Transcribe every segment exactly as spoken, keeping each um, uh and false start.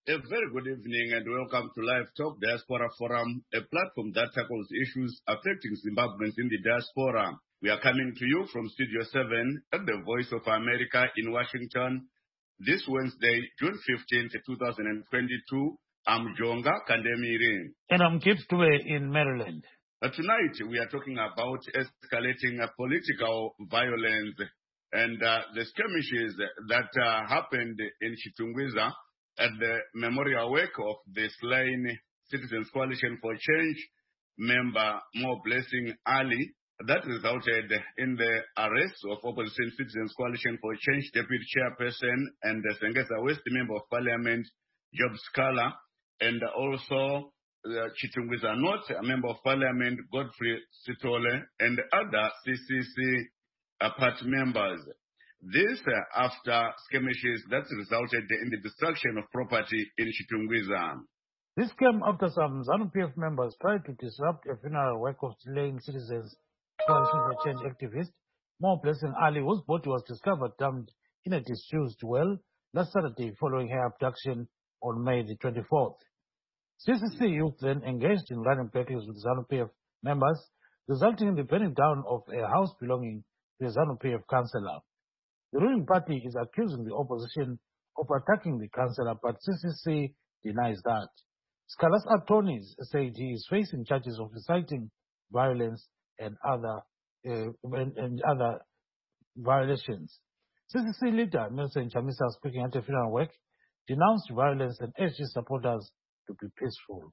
A very good evening and welcome to Live Talk Diaspora Forum, a platform that tackles issues affecting Zimbabweans in the diaspora. We are coming to you from Studio seven at the Voice of America in Washington this Wednesday, June fifteenth, twenty twenty-two. I'm Jonga Kandemiri. And I'm Gibbs Dube in Maryland. Uh, tonight we are talking about escalating uh, political violence and uh, the skirmishes that uh, happened in Chitungwiza at the memorial wake of the slain Citizens Coalition for Change member Mo Blessing Ali. That resulted in the arrest of Opposition Citizens Coalition for Change Deputy Chairperson and the Sengesa West Member of Parliament, Job Scala, and also uh, Chitungwiza North, a Member of Parliament, Godfrey Sitole, and other C C C uh, party members. This uh, after skirmishes that resulted in the destruction of property in Chitungwiza. This came after some ZANU P F members tried to disrupt a funeral wake of slain Citizens Coalition for Change activist Mo Blessing Ali, whose body was discovered dumped in a disused well last Saturday following her abduction on May the twenty-fourth. C C C youth then engaged in running battles with ZANU P F members, resulting in the burning down of a house belonging to a ZANU P F councillor. The ruling party is accusing the opposition of attacking the councillor, but C C C denies that. Scala's attorneys said he is facing charges of inciting violence and other uh, and, and other violations. C C C leader Nelson Chamisa, speaking at a funeral wake, denounced violence and urged his supporters to be peaceful.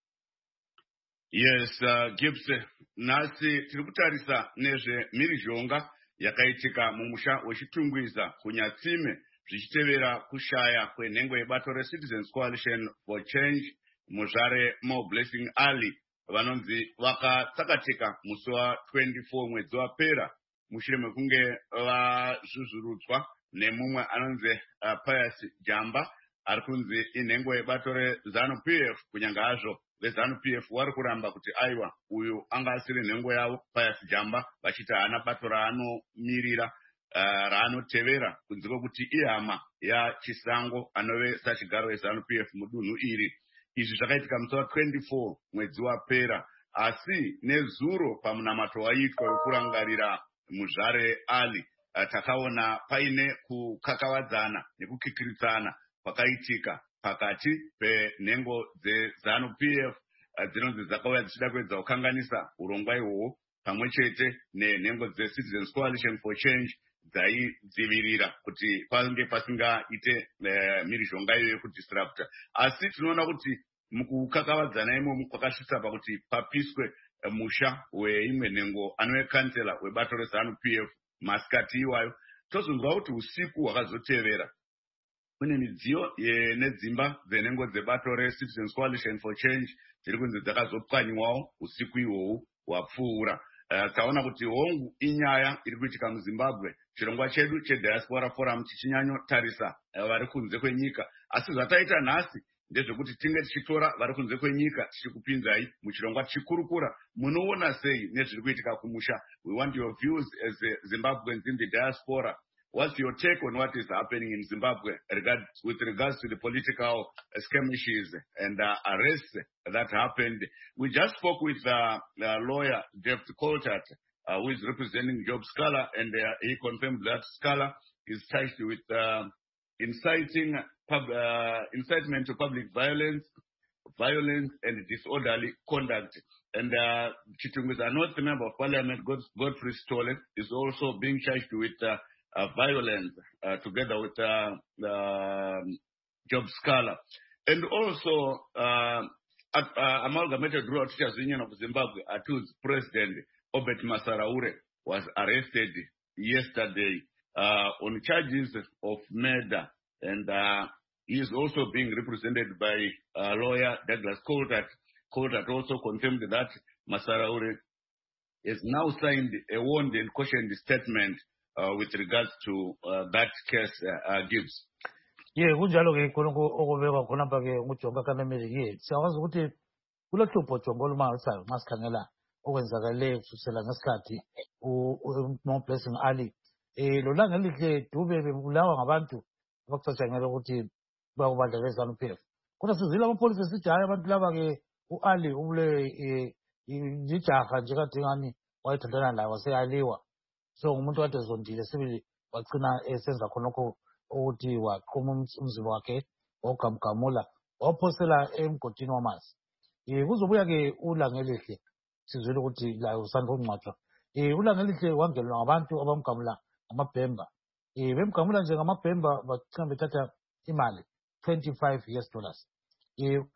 Yes, uh, Gibbs, nasi tikutarisa nezve mhirizhonga yakaitika mumusha wechitungwiza kunyatsime zvichitevera kushaya kwenhengo yebato reCitizens Coalition for Change muzvare Mo Blessing Ali vanonzi vakatsakatika musi wa twenty-four mwedzi wapera mushure mekunge vazvuzvurudzwa nemumwe anonzi uh, Pius Jamba ari kunzi inhengo yebato reZANU P F, kunyanga hazvo veZANU P F vari kuramba kuti aiwa uyu anga asiri nhengo yavo Pius Jamba, vachiti haana bato raanomirira uh, raanotevera kunze kwokuti ihama yaChisango anove sachigaro weZANU P F mudunhu iri. Izvi zvakaitika musi wa twenty-four mwedzi wapera, asi nezuro pamunamato waitwa wekurangarira muzvare Ali uh, takaona paine kukakavadzana nekukikiritsana kwakaitika pakati penhengo dzeZANU P F uh, dzinonzi dzakauya dzichida kuedza kukanganisa urongwa ihwohwo pamwe chete nenhengo dzeCitizens Coalition for Change dzaidzivirira kuti pange pasingaite uh, mhirizhonga iyoyo yekudisrupta. Asi tinoona kuti mukukakavadzana imomo kwakasvitsa pakuti papiswe uh, musha weimwe nhengo anove kansela webato reZANU P F masikati iwayo. Tozonzwa kuti usiku hwakazotevera kune midziyo nedzimba dzenhengo dzebato reCitizens Coalition for Change dziri kunzi dzakazopwanyiwawo usiku ihwohwu hwapfuura. Uh, taona kuti hongu inyaya iri kuitika muZimbabwe. Chirongwa chedu cheDiaspora Forum chichinyanyotarisa uh, vari kunze kwenyika, asi zvataita nhasi ndezvekuti tinge tichitora vari kunze kwenyika tichikupinzai muchirongwa tichikurukura munoona sei nezviri kuitika kumusha. We want your views as uh, Zimbabweans in the diaspora. What's your take on what is happening in Zimbabwe regard, with regards to the political uh, skirmishes and uh, arrests that happened? We just spoke with uh, uh, lawyer Jeff Coltart, uh, who is representing Job Scala, and uh, he confirmed that Scala is charged with uh, inciting pub, uh, incitement to public violence, violence and disorderly conduct. And uh, Chitungwiza North Member of Parliament God, Godfrey Sitole is also being charged with uh, Uh, violence uh, together with uh, uh, Job Scala. And also, uh, at, uh, Amalgamated Rural Teachers Union of Zimbabwe, A T U's president, Obet Masaraure, was arrested yesterday uh, on charges of murder. And uh, he is also being represented by uh, lawyer Douglas Coltart. Coltart also confirmed that Masaraure has now signed a warned and cautioned statement Uh, with regards to uh, that case, uh, uh, Gibbs. Yeah, kunjalo ke khonoko okubekwa khona pha ke nguJonga Kandemiri ke siyawazi ukuthi kulohlupho Jonga olumangasayo masikhangela okwenzakale kusukela ngesikhathi uMo Blessing Ali eh lo langa lihle Dube bebulawa ngabantu abakucatshangela ukuthi bakubandla leZANU P F. kodwa sizile amapholisa esithi hayi abantu laba-ke u-Ali ubule lijaha nje kade ngani wayethandana laye waseyaliwa so ngumuntu kade ezondile sibili wagcina esenza khonokho ukuthi waqhuma umzimba wakhe wawugamgamula wawuphosela emgodini wamanzi. um kuzobuya-ke ulanga elihle sizwile ukuthi layo usanda ukungcwatshwa. um ulanga elihle wangenelwa ngabantu abamgamula ngamabhemba. um bemgamula nje ngamabhemba bagcina bethatha imali twenty-five US dollars. um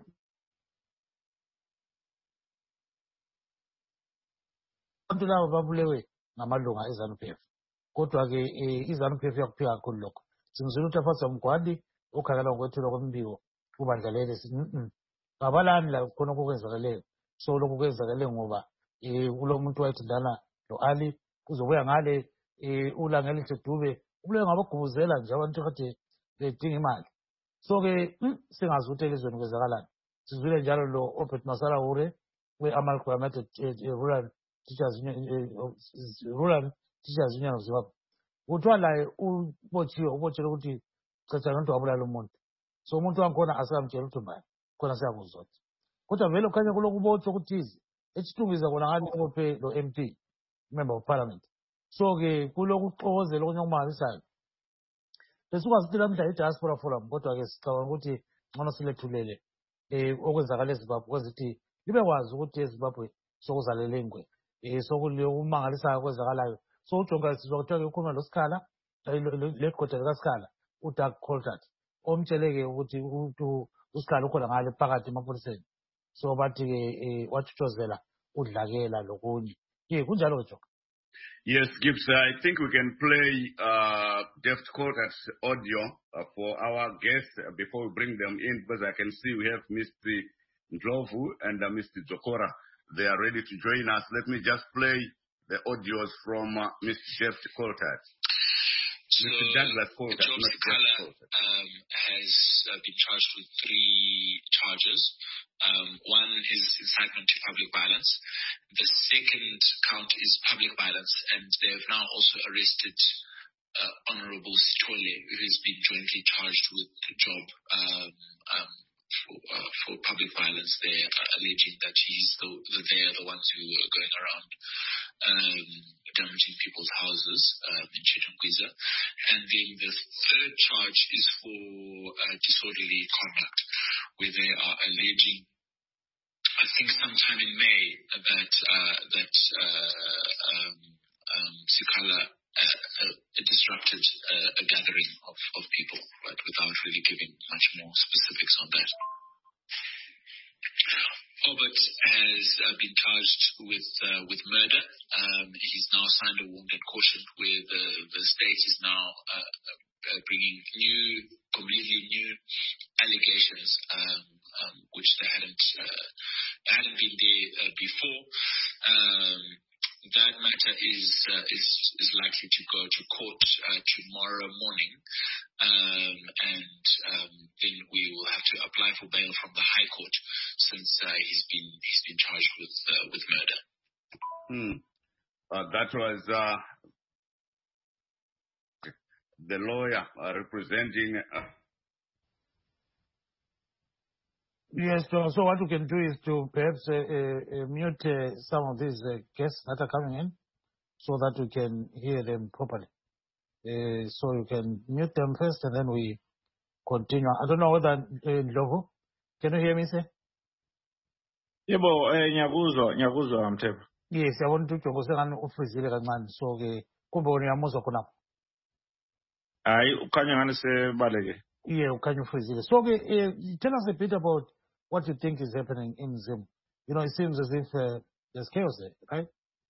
abantu laba babulewe ngamalunga eZANU-P F kodwa-ke iZANU-P F iyakuphika kakhulu lokho. Singizwile ukuthi afasa Mgwadi ukhangela ngokwethulwa kwembiko kubandla leli ngabalani la khona okwenzakeleyo. So lokhu kwenzakele ngoba um kulo muntu wayethandana lo-Ali kuzobuya ngale um ulanga elihle Dube ubulewe ngabagubuzela nje abantu kade bedinga imali. So-ke singazi ukuthi elizweni kwenzakalani. Sizwile njalo lo Obed Masala Hure we-Amalgamated Rural Teachers Union, Rural Teachers Union of Zimbabwe. Kuthiwa laye ubotshiwe ubotshelwe ukuthi caca nonto wabulala umuntu. So umuntu wangikhona asikamtshela ukuthi mbani khona siyakuzwa. Kodwa vele kukhanya kulokubotshwa ukuthize esithungiza kona ngathi ubophe lo M P, Member of Parliament. So-ke kulokuxokozela okunye okumangalisayo. Besikwazi ukuthi lamhla i-Diaspora Forum kodwa-ke sicabanga ukuthi ngcono silethulele um okwenzakala eZimbabwe kwenza ukuthi libe kwazi ukuthi eZimbabwe sokuzalele ingwe. um sokumangalisayo okwenzakalayo so ujonga sizwa kuthiwa-ke ukhuluma loSikhala legoda likaSikhala uDoug Coltart omtshele-ke ukuthi uSikhala ukhona ngale phakathi emapholiseni. So bathi-ke wathuthozela udlakela lokunye. ye kunjalo-ke Joka. Yes, Gibbs, I think we can play uh, Deft Coltart's audio uh, for our guests uh, before we bring them in, because I can see we have Mister Ndlovu and uh, Mister Jokora. They are ready to join us. Let me just play the audios from uh, Mister Deft Coltart. So Mister Douglas Coltart, Job Sikhala um, has uh, been charged with three charges. Um, one is incitement to public violence. The second count is public violence, and they have now also arrested uh, Honorable Sithole, who has been jointly charged with the job um, um, for, uh, for public violence. They are alleging that he's the, that they are the ones who are going around um, damaging people's houses um, in Chitungwiza. And then the third charge is for uh, disorderly conduct, where they are alleging, I think sometime in May, that uh, that uh, um, um, Sikhala uh, uh, disrupted uh, a gathering of, of people, but without really giving much more specifics on that. Obed has uh, been charged with uh, with murder. Um, he's now signed a wounded caution where the, the state is now uh, uh, bringing new, completely new allegations, um, um, which they hadn't uh, hadn't been there uh, before. Um, that matter is uh, is is likely to go to court uh, tomorrow morning, um, and um, then we will have to apply for bail from the High Court, since uh, he's been he's been charged with uh, with murder. Hmm. Uh, that was uh, the lawyer uh, representing. Uh, Yes, so, so what we can do is to perhaps uh, uh, mute uh, some of these uh, guests that are coming in so that we can hear them properly. Uh, so you can mute them first and then we continue. I don't know whether, uh, Ndlovu, can you hear me, sir? Yebo, eh ngiyakuzwa, ngiyakuzwa Mthembu. Yes, I want to go ngani ufrizile kancane so ke kumbe uyamuzwa khona. Hayi ukhanya ngani sebaleke. Yeah, ukhanya ufrizile. So ke uh, tell us a bit about what you think is happening in Zim. You know, it seems as if uh, there's chaos there, right?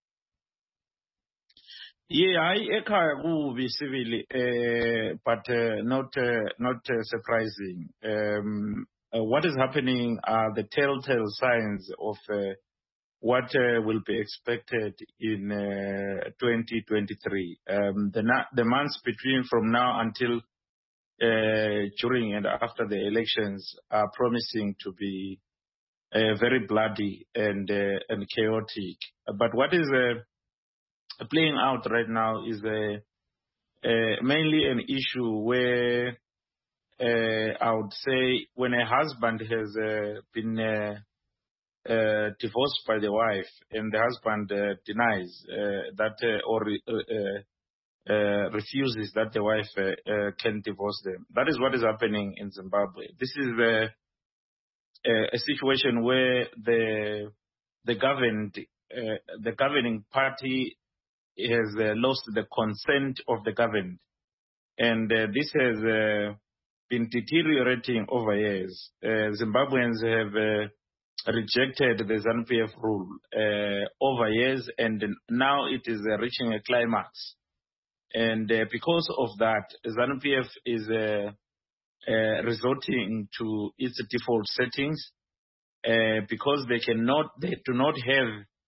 Yeah, hayi ekhaya kubi sibili eh but uh, not uh, not uh, surprising. Um uh, what is happening are the telltale signs of uh, what uh, will be expected in uh, twenty twenty-three. Um, the, na- the months between from now until uh, during and after the elections are promising to be uh, very bloody and uh, and chaotic. But what is uh, playing out right now is uh, uh, mainly an issue where uh, I would say when a husband has uh, been uh, uh, divorced by the wife and the husband uh, denies uh, that uh, or uh, uh, refuses that the wife uh, uh, can divorce them. That is what is happening in Zimbabwe. This is uh, uh, a situation where the the governed uh, the governing party has uh, lost the consent of the governed, and uh, this has uh, been deteriorating over years. Uh, Zimbabweans have uh, rejected the ZANU P F rule uh, over years, and now it is uh, reaching a climax. And uh, because of that, ZANU P F is uh, uh, resorting to its default settings uh, because they cannot, they do not have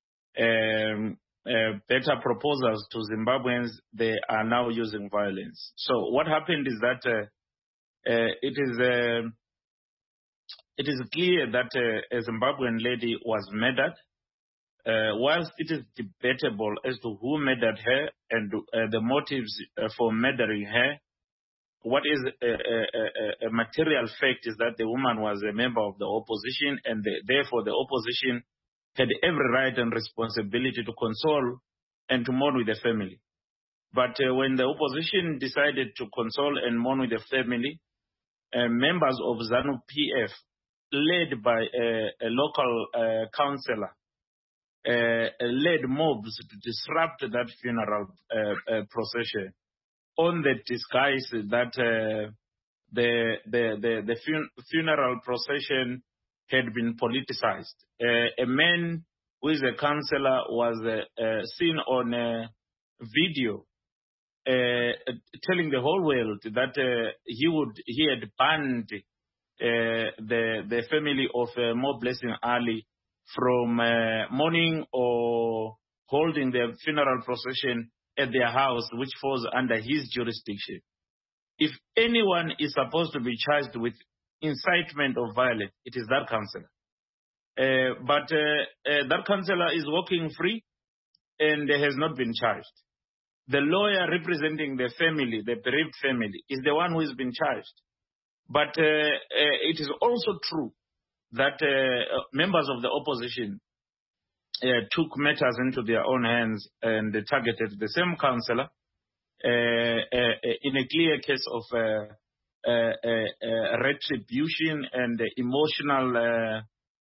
um, uh, better proposals to Zimbabweans. They are now using violence. So what happened is that uh, uh, it is uh, it is clear that uh, a Zimbabwean lady was murdered. Uh, whilst it is debatable as to who murdered her and uh, the motives uh, for murdering her, what is a, a, a, a material fact is that the woman was a member of the opposition, and the, therefore the opposition had every right and responsibility to console and to mourn with the family. But uh, when the opposition decided to console and mourn with the family, uh, members of ZANU P F, led by a, a local uh, councillor, Uh, led mobs to disrupt that funeral uh, uh, procession on the disguise that uh, the the the, the fun funeral procession had been politicized. Uh, a man who is a councillor was uh, uh, seen on a video uh, telling the whole world that uh, he would he had banned uh, the the family of uh, Mo Blessing Ali from uh, mourning or holding their funeral procession at their house, which falls under his jurisdiction. If anyone is supposed to be charged with incitement of violence, it is that councillor. Uh, but uh, uh, that councillor is walking free and has not been charged. The lawyer representing the family, the bereaved family, is the one who has been charged. But uh, uh, it is also true that uh, members of the opposition uh, took matters into their own hands and they targeted the same councillor uh, uh, in a clear case of uh, uh, uh, uh, retribution and emotional uh,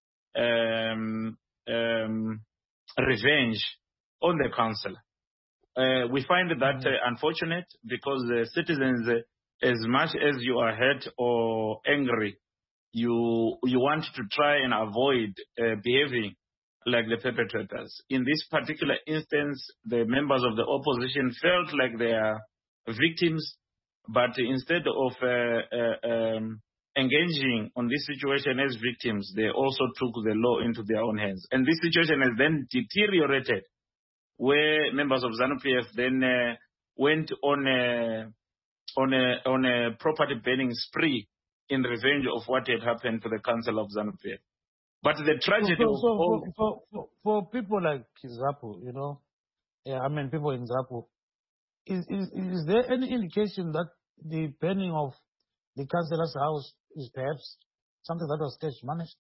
um, um, revenge on the councillor. Uh, we find that uh, unfortunate because uh, citizens, uh, as much as you are hurt or angry, you you want to try and avoid uh, behaving like the perpetrators. In this particular instance, the members of the opposition felt like they are victims, but instead of uh, uh, um, engaging on this situation as victims, they also took the law into their own hands. And this situation has then deteriorated, where members of ZANU P F then uh, went on a, on a, on a property burning spree in revenge of what had happened to the council of ZANU P F. But the tragedy so, so, of all... for, for, for, for people like ZAPU, you know, yeah, I mean people in ZAPU, is, is, is there any indication that the burning of the councillor's house is perhaps something that was stage managed?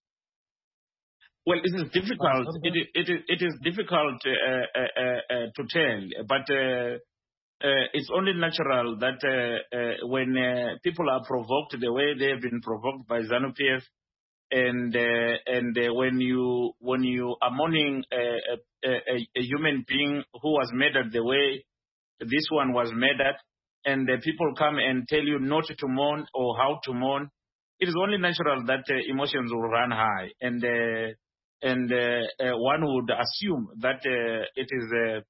Well, it is difficult. It, it, it, it is difficult uh, uh, uh, to tell, but uh, uh, it's only natural that uh, uh, when uh, people are provoked the way they have been provoked by ZANU P F, and uh, and uh, when you when you are mourning a, a, a, a human being who was murdered the way this one was murdered, and the people come and tell you not to mourn or how to mourn, it is only natural that uh, emotions will run high, and uh, and uh, uh, one would assume that uh, it is uh,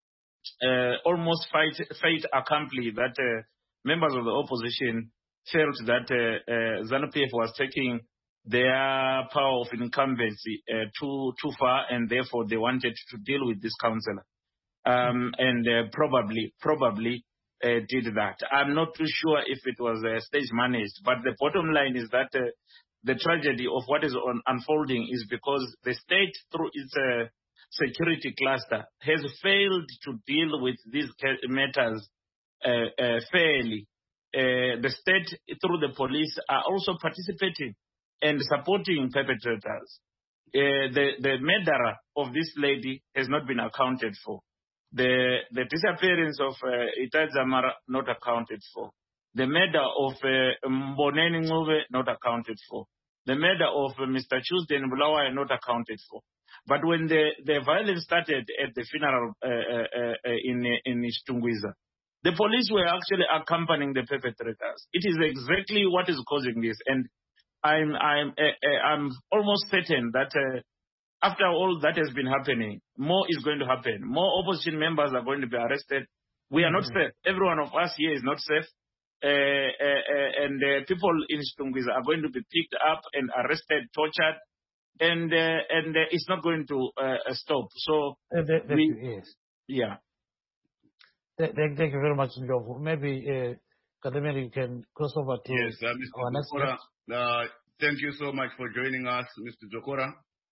uh, almost fate, fate accomplished that uh, members of the opposition felt that uh, uh, ZANU P F was taking their power of incumbency uh, too too far, and therefore they wanted to deal with this councillor, um, and uh, probably probably uh, did that. I'm not too sure if it was uh, stage managed, but the bottom line is that uh, the tragedy of what is on, unfolding is because the state, through its uh, security cluster, has failed to deal with these matters uh, uh, fairly. uh, the state through the police are also participating and supporting perpetrators. Uh, the, the murderer of this lady has not been accounted for. The, the disappearance of uh, Ita Zamara not accounted for. The murder of uh, Mboneni Ngube not accounted for. The murder of uh, Mister Tuesday and Bulawayo not accounted for. But when the, the violence started at the funeral uh, uh, uh, in, in Chitungwiza, the police were actually accompanying the perpetrators. It is exactly what is causing this. And I'm, I'm, uh, uh, I'm almost certain that uh, after all that has been happening, more is going to happen. More opposition members are going to be arrested. We are not safe. Every one of us here is not safe. Uh, uh, uh, and uh, people in Chitungwiza are going to be picked up and arrested, tortured, and uh, and uh, it's not going to uh, stop. So, Uh, that, that, we, yes. yeah. Th- Thank, thank you very much, Ndlovu. Maybe, uh, Kademir, you can cross over to Yes, uh, Mister our next Zokora, guest. uh, thank you so much for joining us, Mister Zokora.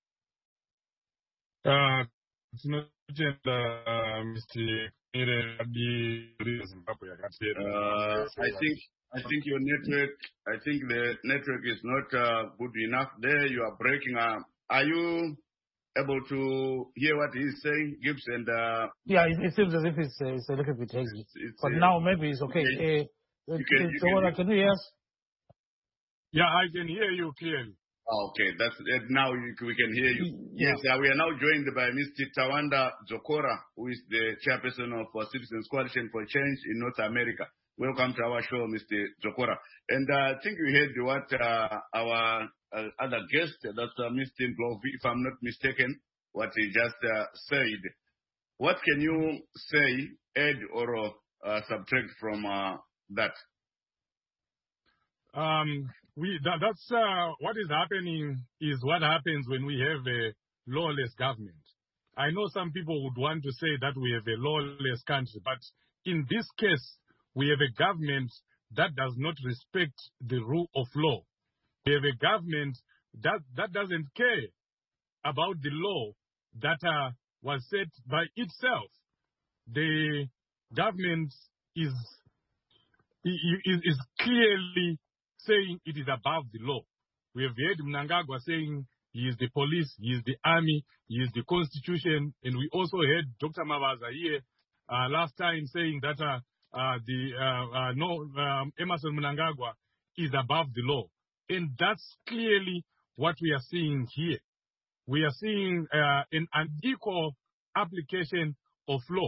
Uh, tinotenda Mister Ire Adi Zimbabwe yakatera. Uh, I think I think your network, I think the network is not uh, good enough. There you are breaking up. Are you able to hear what he's saying, Gibbs? And uh, Yeah, it, it seems as if it's, uh, it's a little bit hazy. it's, it's, But uh, now maybe it's okay. okay. Uh, uh, You can- you Zokora, can- can you hear us? Yeah, I can hear you clearly. okay, that's uh, now you, we can hear you. Yeah. Yes, uh, we are now joined by Mister Tawanda Zokora, who is the chairperson of uh, Citizens Coalition for Change in North America. Welcome to our show, Mister Zokora. And uh, I think you heard what uh, our uh, other guest, that's uh, Mister Ndlovu, if I'm not mistaken, what he just uh, said. What can you say, add or uh, subtract from uh, that? Um, we that, that's uh, what is happening is what happens when we have a lawless government. I know some people would want to say that we have a lawless country, but in this case, we have a government that does not respect the rule of law. We have a government that, that doesn't care about the law that uh, was set by itself. The government is, is, is clearly saying it is above the law. We have heard Mnangagwa saying he is the police, he is the army, he is the constitution, and we also heard Doctor Mabaza here uh, last time saying that uh, uh, the uh, uh, no um, Emerson Mnangagwa is above the law, and that's clearly what we are seeing here. We are seeing uh, an unequal application of law,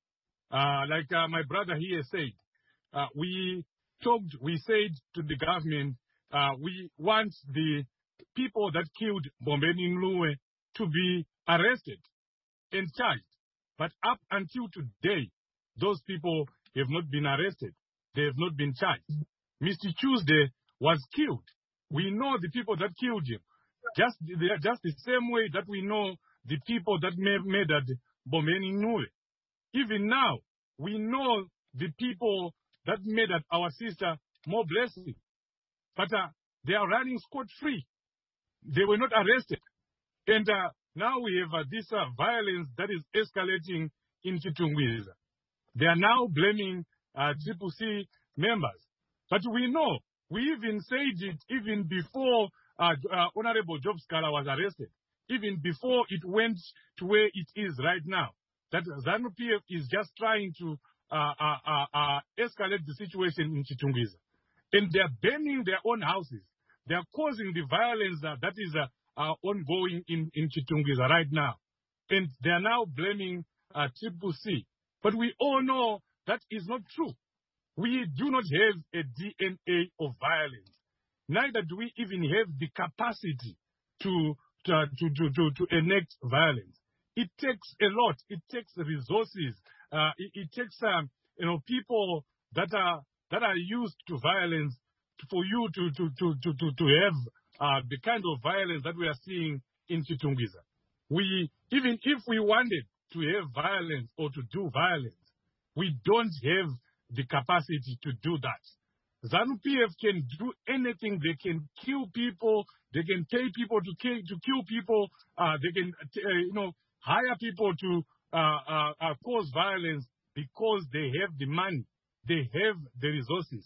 uh, like uh, my brother here said. Uh, we talked, we said to the government, uh, we want the people that killed Bombeni Ngluwe to be arrested and charged. But up until today, those people have not been arrested. They have not been charged. Mister Tuesday was killed. We know the people that killed him. Just the, just the same way that we know the people that murdered Bombeni Ngluwe. Even now, we know the people that murdered our sister Mo Blessing. But uh, they are running scot-free. They were not arrested. And uh, now we have uh, this uh, violence that is escalating in Chitungwiza. They are now blaming uh, Triple C members. But we know, we even said it even before uh, uh, Honorable Job Scala was arrested, even before it went to where it is right now, that ZANU-P F is just trying to uh, uh, uh, uh, escalate the situation in Chitungwiza. And they are burning their own houses. They are causing the violence uh, that is uh, uh, ongoing in, in Chitungwiza right now. And they are now blaming uh, Triple C. But we all know that is not true. We do not have a D N A of violence. Neither do we even have the capacity to, to, to, to, to, to enact violence. It takes a lot. It takes resources. Uh, it, it takes um, you know, people that are that are used to violence for you to to to to to, to have uh, the kind of violence that we are seeing in Chitungwiza. We even if we wanted to have violence or to do violence, we don't have the capacity to do that. ZANU-P F can do anything. They can kill people. They can pay people to kill to kill people. Uh, they can uh, you know hire people to uh, uh, uh, cause violence because they have the money. They have the resources.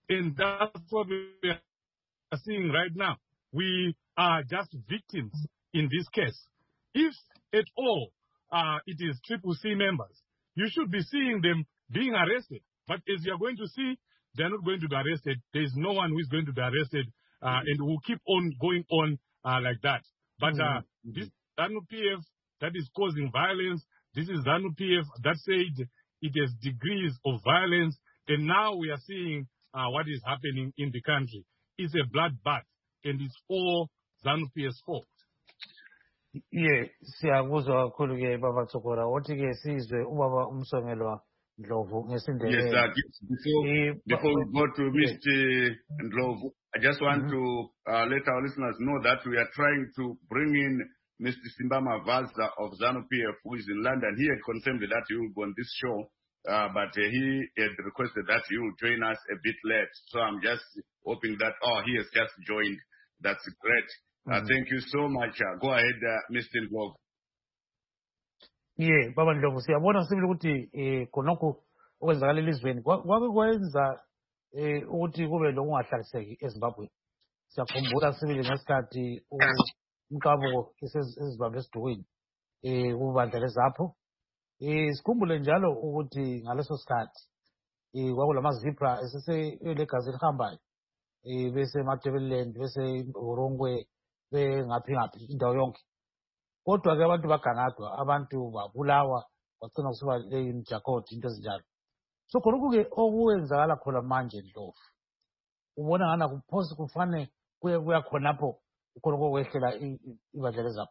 And that's what we are seeing right now. We are just victims in this case. If at all uh, it is Triple C members, you should be seeing them being arrested. But as you are going to see, they are not going to be arrested. There is no one who is going to be arrested, uh, mm-hmm. and will keep on going on uh, like that. But uh, mm-hmm. this ZANU P F that is causing violence, this is ZANU P F that said it has degrees of violence, and now we are seeing uh, what is happening in the country. It's a bloodbath, and it's all ZANU P F's fault. Yeah, siyakuzwa kakhulu ke baba Tsokora. Wathi ke sizwe ubaba uMsongelwa Ndlovu ngesindebele. Yes, sir. Before, before we go to Mister Ndlovu, I just want mm-hmm. to uh, let our listeners know that we are trying to bring in Mister Simbama Valsa of ZANU P F, who is in London. He had confirmed that he will go on this show, uh, but uh, he had requested that he will join us a bit late. So I'm just hoping that, oh, he has just joined. That's great. Uh, mm-hmm. Thank you so much. Uh, go ahead, uh, Mister Ndlovu. Yeah, baba Ndlovu, siyabona sibili ukuthi eh khonokho okwenzakala elizweni kwake kwenza eh ukuthi kube lokungahlaliseki eZimbabwe. Siyakhumbula sibili ngesikhathi umqabuko esizibambe esidukwini eh kubandla lezapho. Eh sikhumbule njalo ukuthi ngaleso sikhathi eh kwakulama zebra esese legazi lihambayo eh bese Matabeleland bese Orongwe bengaphi ngaphi indawo yonke. Kodwa ke abantu bagangadwa, abantu babulawa, kwagcina kusiba leyijakoti into ezinjalo. So khonokho ke okwenzakala khona manje Ndlovu, ubona ngana kuphosi kufane kuye kuya khonapho khonokho kwehlela ibandla lezapho.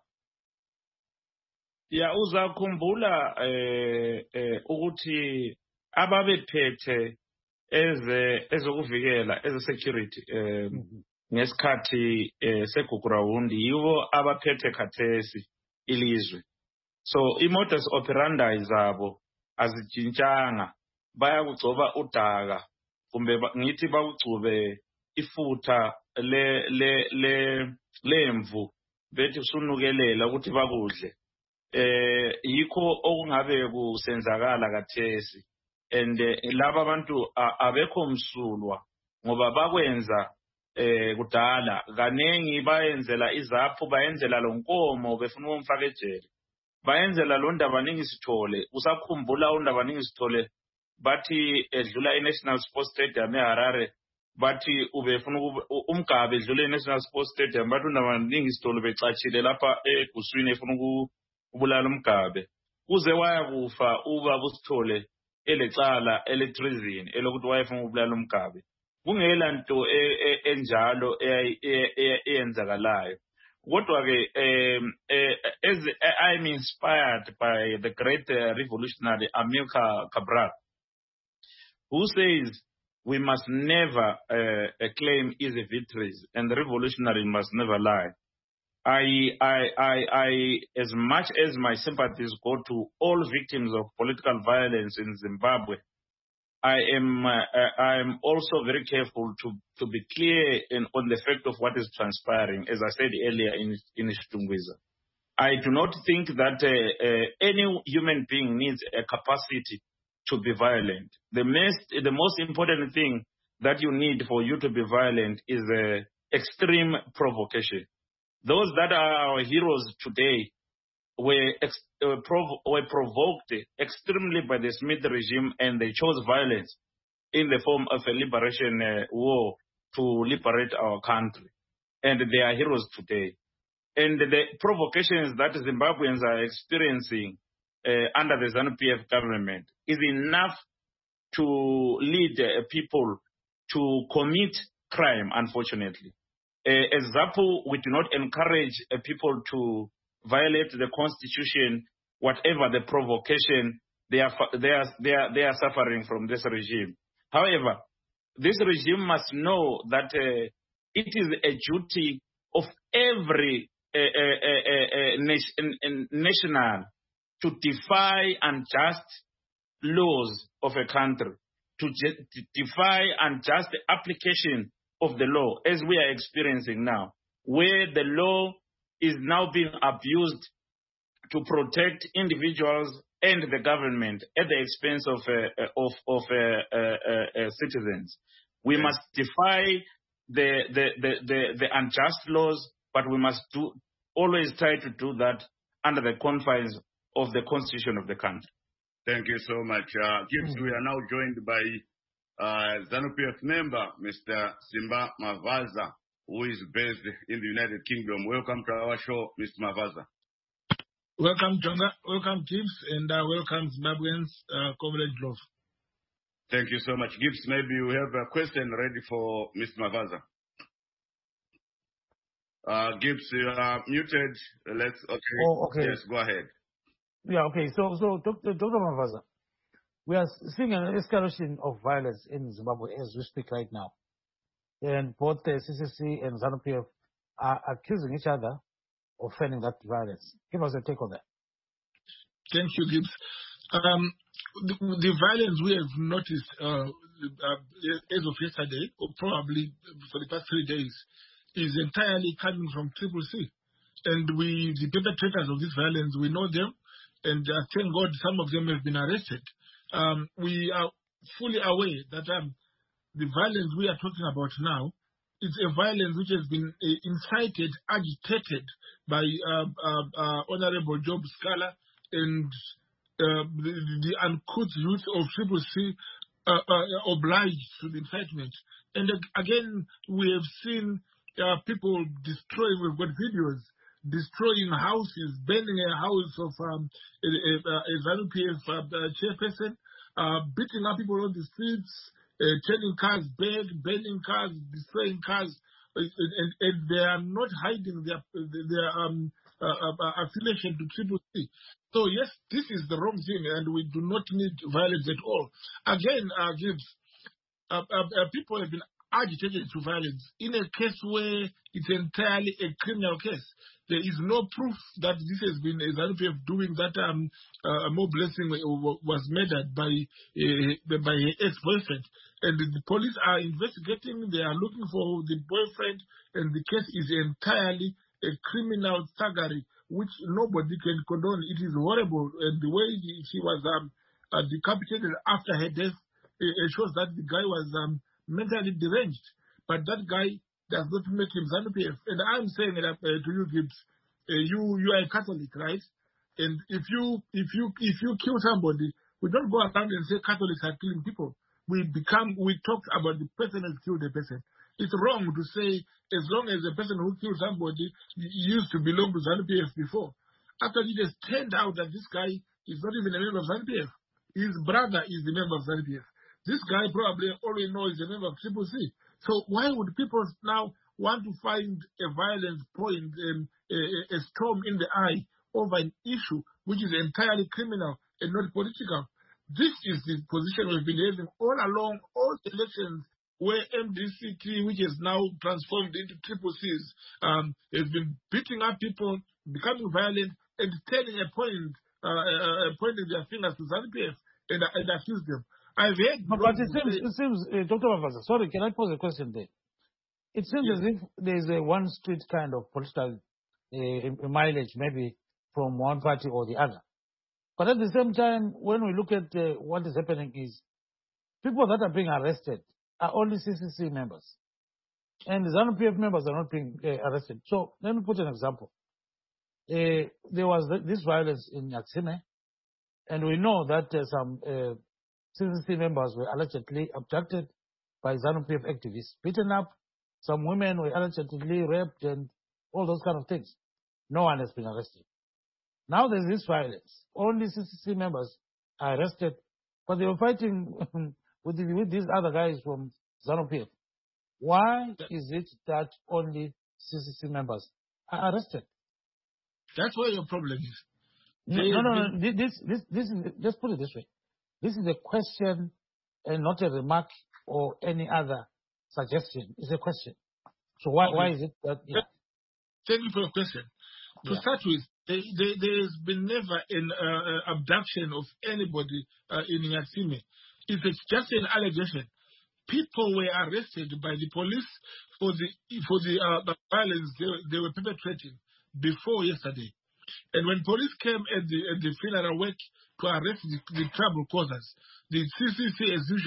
Ya uzakhumbula eh eh ukuthi ababephethe eze ezokuvikela eze security eh ngesikhathi segugurawundi yiwo abaphethe khathesi ilizwe. So imodus operandi zabo azijintshanga, bayakugcoba udaka kumbe ngithi bakugcobe ifutha le le le lemvu bethi usunukelela ukuthi bakudle. Eh yikho okungabe kusenzakala kathesi, and laba abantu abekho msulwa ngoba bakwenza eh kudala kanengi bayenzela izaphu, bayenzela lonkomo befuna ukumfaka ejele, bayenzela lo ndaba ningi sithole. Usakhumbula undaba ningi sithole bathi edlula iNational Sports Stadium eHarare, bathi ubefuna umgabe edlula iNational Sports Stadium, bathi undaba ningi sithole becatshile lapha eguswini efuna ukubulala umgabe, kuze waya kufa uba busithole elecala electricity elokuthi wayefuna ukubulala umgabe. Kungela nto enjalo eyenzakalayo. Kodwa ke as I'm inspired by the great uh, revolutionary Amilcar Cabral, who says we must never uh, claim easy victories and the revolutionary must never lie. I, I, I, I, as much as my sympathies go to all victims of political violence in Zimbabwe, I am uh, I am also very careful to, to be clear in, on the fact of what is transpiring, as I said earlier in in Shtungwiza. I do not think that uh, uh, any human being needs a capacity to be violent. The most the most important thing that you need for you to be violent is uh, extreme provocation. Those that are our heroes today were, ex uh, prov were provoked extremely by the Smith regime, and they chose violence in the form of a liberation uh, war to liberate our country. And they are heroes today. And the provocations that Zimbabweans are experiencing uh, under the ZANU P F government is enough to lead uh, people to commit crime, unfortunately. Uh, as ZAPU, we do not encourage uh, people to violate the constitution, whatever the provocation they are, they are, they are, they are suffering from this regime. However, this regime must know that uh, it is a duty of every uh, uh, uh, uh, nation, national to defy unjust laws of a country, to defy unjust application of the law, as we are experiencing now, where the law is now being abused to protect individuals and the government at the expense of uh, of, of uh, uh, uh, citizens. We Yes. must defy the, the, the, the, the unjust laws, but we must do always try to do that under the confines of the constitution of the country. Thank you so much. Uh, Gibbs, Mm. we are now joined by uh, ZANU-P F member, Mister Simba Mavaza, who is based in the United Kingdom. Welcome to our show, Mister Mavaza. Welcome, Jonga. Welcome, Gibbs, and uh, welcome, Zimbabweans, uh, Comrade Love. Thank you so much. Gibbs, maybe you have a question ready for Mister Mavaza. Uh, Gibbs, you are muted. Let's, okay. Oh, okay. Yes, go ahead. Yeah, okay. So, so Doctor Doctor Mavaza, we are seeing an escalation of violence in Zimbabwe as we speak right now. And both the C C C and ZANU-P F are accusing each other of fanning that violence. Give us a take on that. Thank you, Gibbs. Um, the, the violence we have noticed uh, uh, as of yesterday, or probably for the past three days, is entirely coming from Triple C. And we, the perpetrators of this violence, we know them, and uh, thank God some of them have been arrested. Um, we are fully aware that um, the violence we are talking about now is a violence which has been uh, incited, agitated by uh, uh, uh, Honorable Job Scala and uh, the, the uncouth youth of Triple C uh, uh, obliged to the incitement. And uh, again, we have seen uh, people destroying, we've got videos, destroying houses, burning a house of um, a, a, a ZANU-P F uh, uh, chairperson, uh, beating up people on the streets, uh, turning cars bad, burning cars, destroying cars, uh, and, and they are not hiding their their um, uh, uh, affiliation to Triple C. So yes, this is the wrong thing, and we do not need violence at all. Again, uh, Gibbs, uh, uh, uh, people have been agitated to violence in a case where it's entirely a criminal case. There is no proof that this has been a ZANU-P F doing that um, uh, mob blessing was murdered by uh, by her ex-boyfriend. And the police are investigating, they are looking for the boyfriend, and the case is entirely a criminal thuggery, which nobody can condone. It is horrible. And the way she was um, uh, decapitated after her death uh, shows that the guy was um, mentally deranged. But that guy does not make him ZANU-P F. And I'm saying that uh, to you, Gibbs, uh, you you are a Catholic, right? And if you if you if you kill somebody, we don't go around and say Catholics are killing people. We become we talk about the person who killed the person. It's wrong to say as long as the person who killed somebody used to belong to ZANU-P F before. After it has turned out that this guy is not even a member of ZANU-P F. His brother is the member of ZANU-P F. This guy probably already knows he's a member of Triple C. So why would people now want to find a violent point, um, a, a storm in the eye over an issue which is entirely criminal and not political? This is the position we've been having all along, all the elections where M D C T, which is now transformed into Triple C's, um, has been beating up people, becoming violent, and turning a point, uh, uh, pointing their fingers to ZANU-P F and, uh, and accuse them. I've heard. But, but it seems, it seems, uh, Doctor Mavaza, sorry, can I pose a question there? It seems Yes. as if there's a one street kind of political uh, mileage, maybe from one party or the other. But at the same time, when we look at uh, what is happening is people that are being arrested are only C C C members. And the ZANU-P F members are not being uh, arrested. So let me put an example. Uh, there was th- this violence in Yatsime, and we know that uh, some uh, C C C members were allegedly abducted by ZANU-P F activists, beaten up. Some women were allegedly raped and all those kind of things. No one has been arrested. Now there's this violence. Only C C C members are arrested, but they were fighting with, the, with these other guys from ZANU-P F. Why is it that only C C C members are arrested? That's where your problem is. No, They no, have no. no. been- This, this, this is, just put it this way. This is a question and not a remark or any other suggestion. It's a question. So why, why is it that? Yeah. Thank you for your question. To Yeah. start with, there, there, there's been never an uh, abduction of anybody uh, in Yatsime. It's just an allegation. People were arrested by the police for the for the uh, violence they, they were perpetrating before yesterday. And when police came at the, at the funeral wake to arrest the, the trouble causers, the C C C, as usual,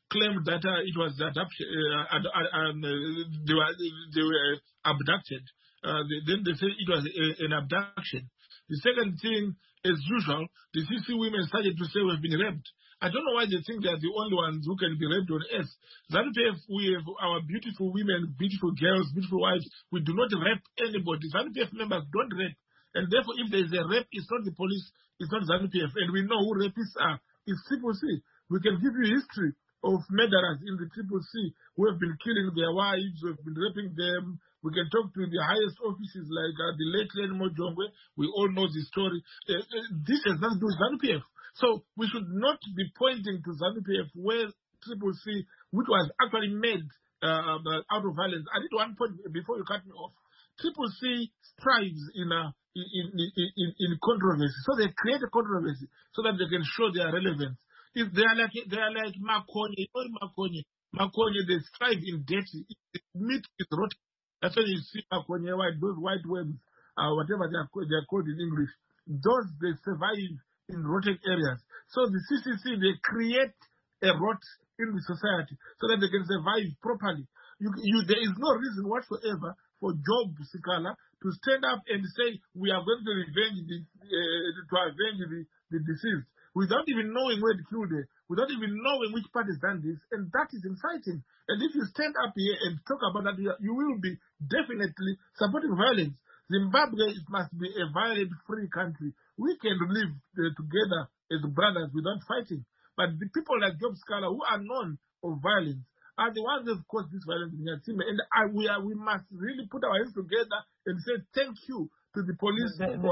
claimed that uh, it was adoption, uh, ad, ad, um, uh, they were they were abducted. Uh, they, then they say it was a, an abduction. The second thing, as usual, the C C women started to say we've been raped. I don't know why they think they are the only ones who can be raped on earth. ZANU P F, we have our beautiful women, beautiful girls, beautiful wives. We do not rape anybody. ZANU P F members don't rape. And therefore, if there is a rape, it's not the police, it's not ZANU P F. And we know who rapists are. It's Triple C. We can give you history of murderers in the Triple C who have been killing their wives, who have been raping them. We can talk to the highest offices like uh, the late Len Mojongwe. We all know the story. Uh, uh, this has nothing to do with ZANU P F. So we should not be pointing to ZANU P F where Triple C, which was actually made uh, out of violence. I did one point before you cut me off. Triple C strives in, a, in, in, in, in controversy. So they create a controversy so that they can show their relevance. If they are like they are like Makonye, or Makonye, Makonye, they strive in dirty. Meat is rotten. That's why you see Makonye, white, those white worms, uh, whatever they are, they are called in English. Those they survive in rotten areas. So the C C C, they create a rot in the society so that they can survive properly. You, you, there is no reason whatsoever for Job Sikala to stand up and say we are going to revenge the uh, to avenge the, the deceased, without even knowing where to kill them, without even knowing which party has done this, and that is inciting. And if you stand up here and talk about that, you will be definitely supporting violence. Zimbabwe must be a violent-free country. We can live uh, together as brothers without fighting. But the people like Job Sikala, who are known of violence, are the ones that have caused this violence in Nyatsime. And I, we, are, we must really put our hands together and say thank you to the police the, the,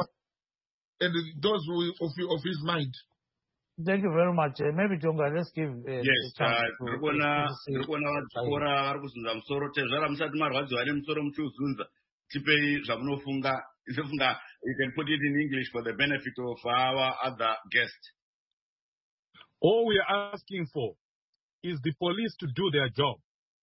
and those who, of, of his mind. Thank you very much. Uh, maybe Jonga, let's give uh, yes, ndikona vachikora vari kuzunza musoro tezvara musati marwadziwa nemusoro muchiuzunza tipei zvamunofunga. Isofunga, you can put it in English for the benefit of our other guests. All we are asking for is the police to do their job.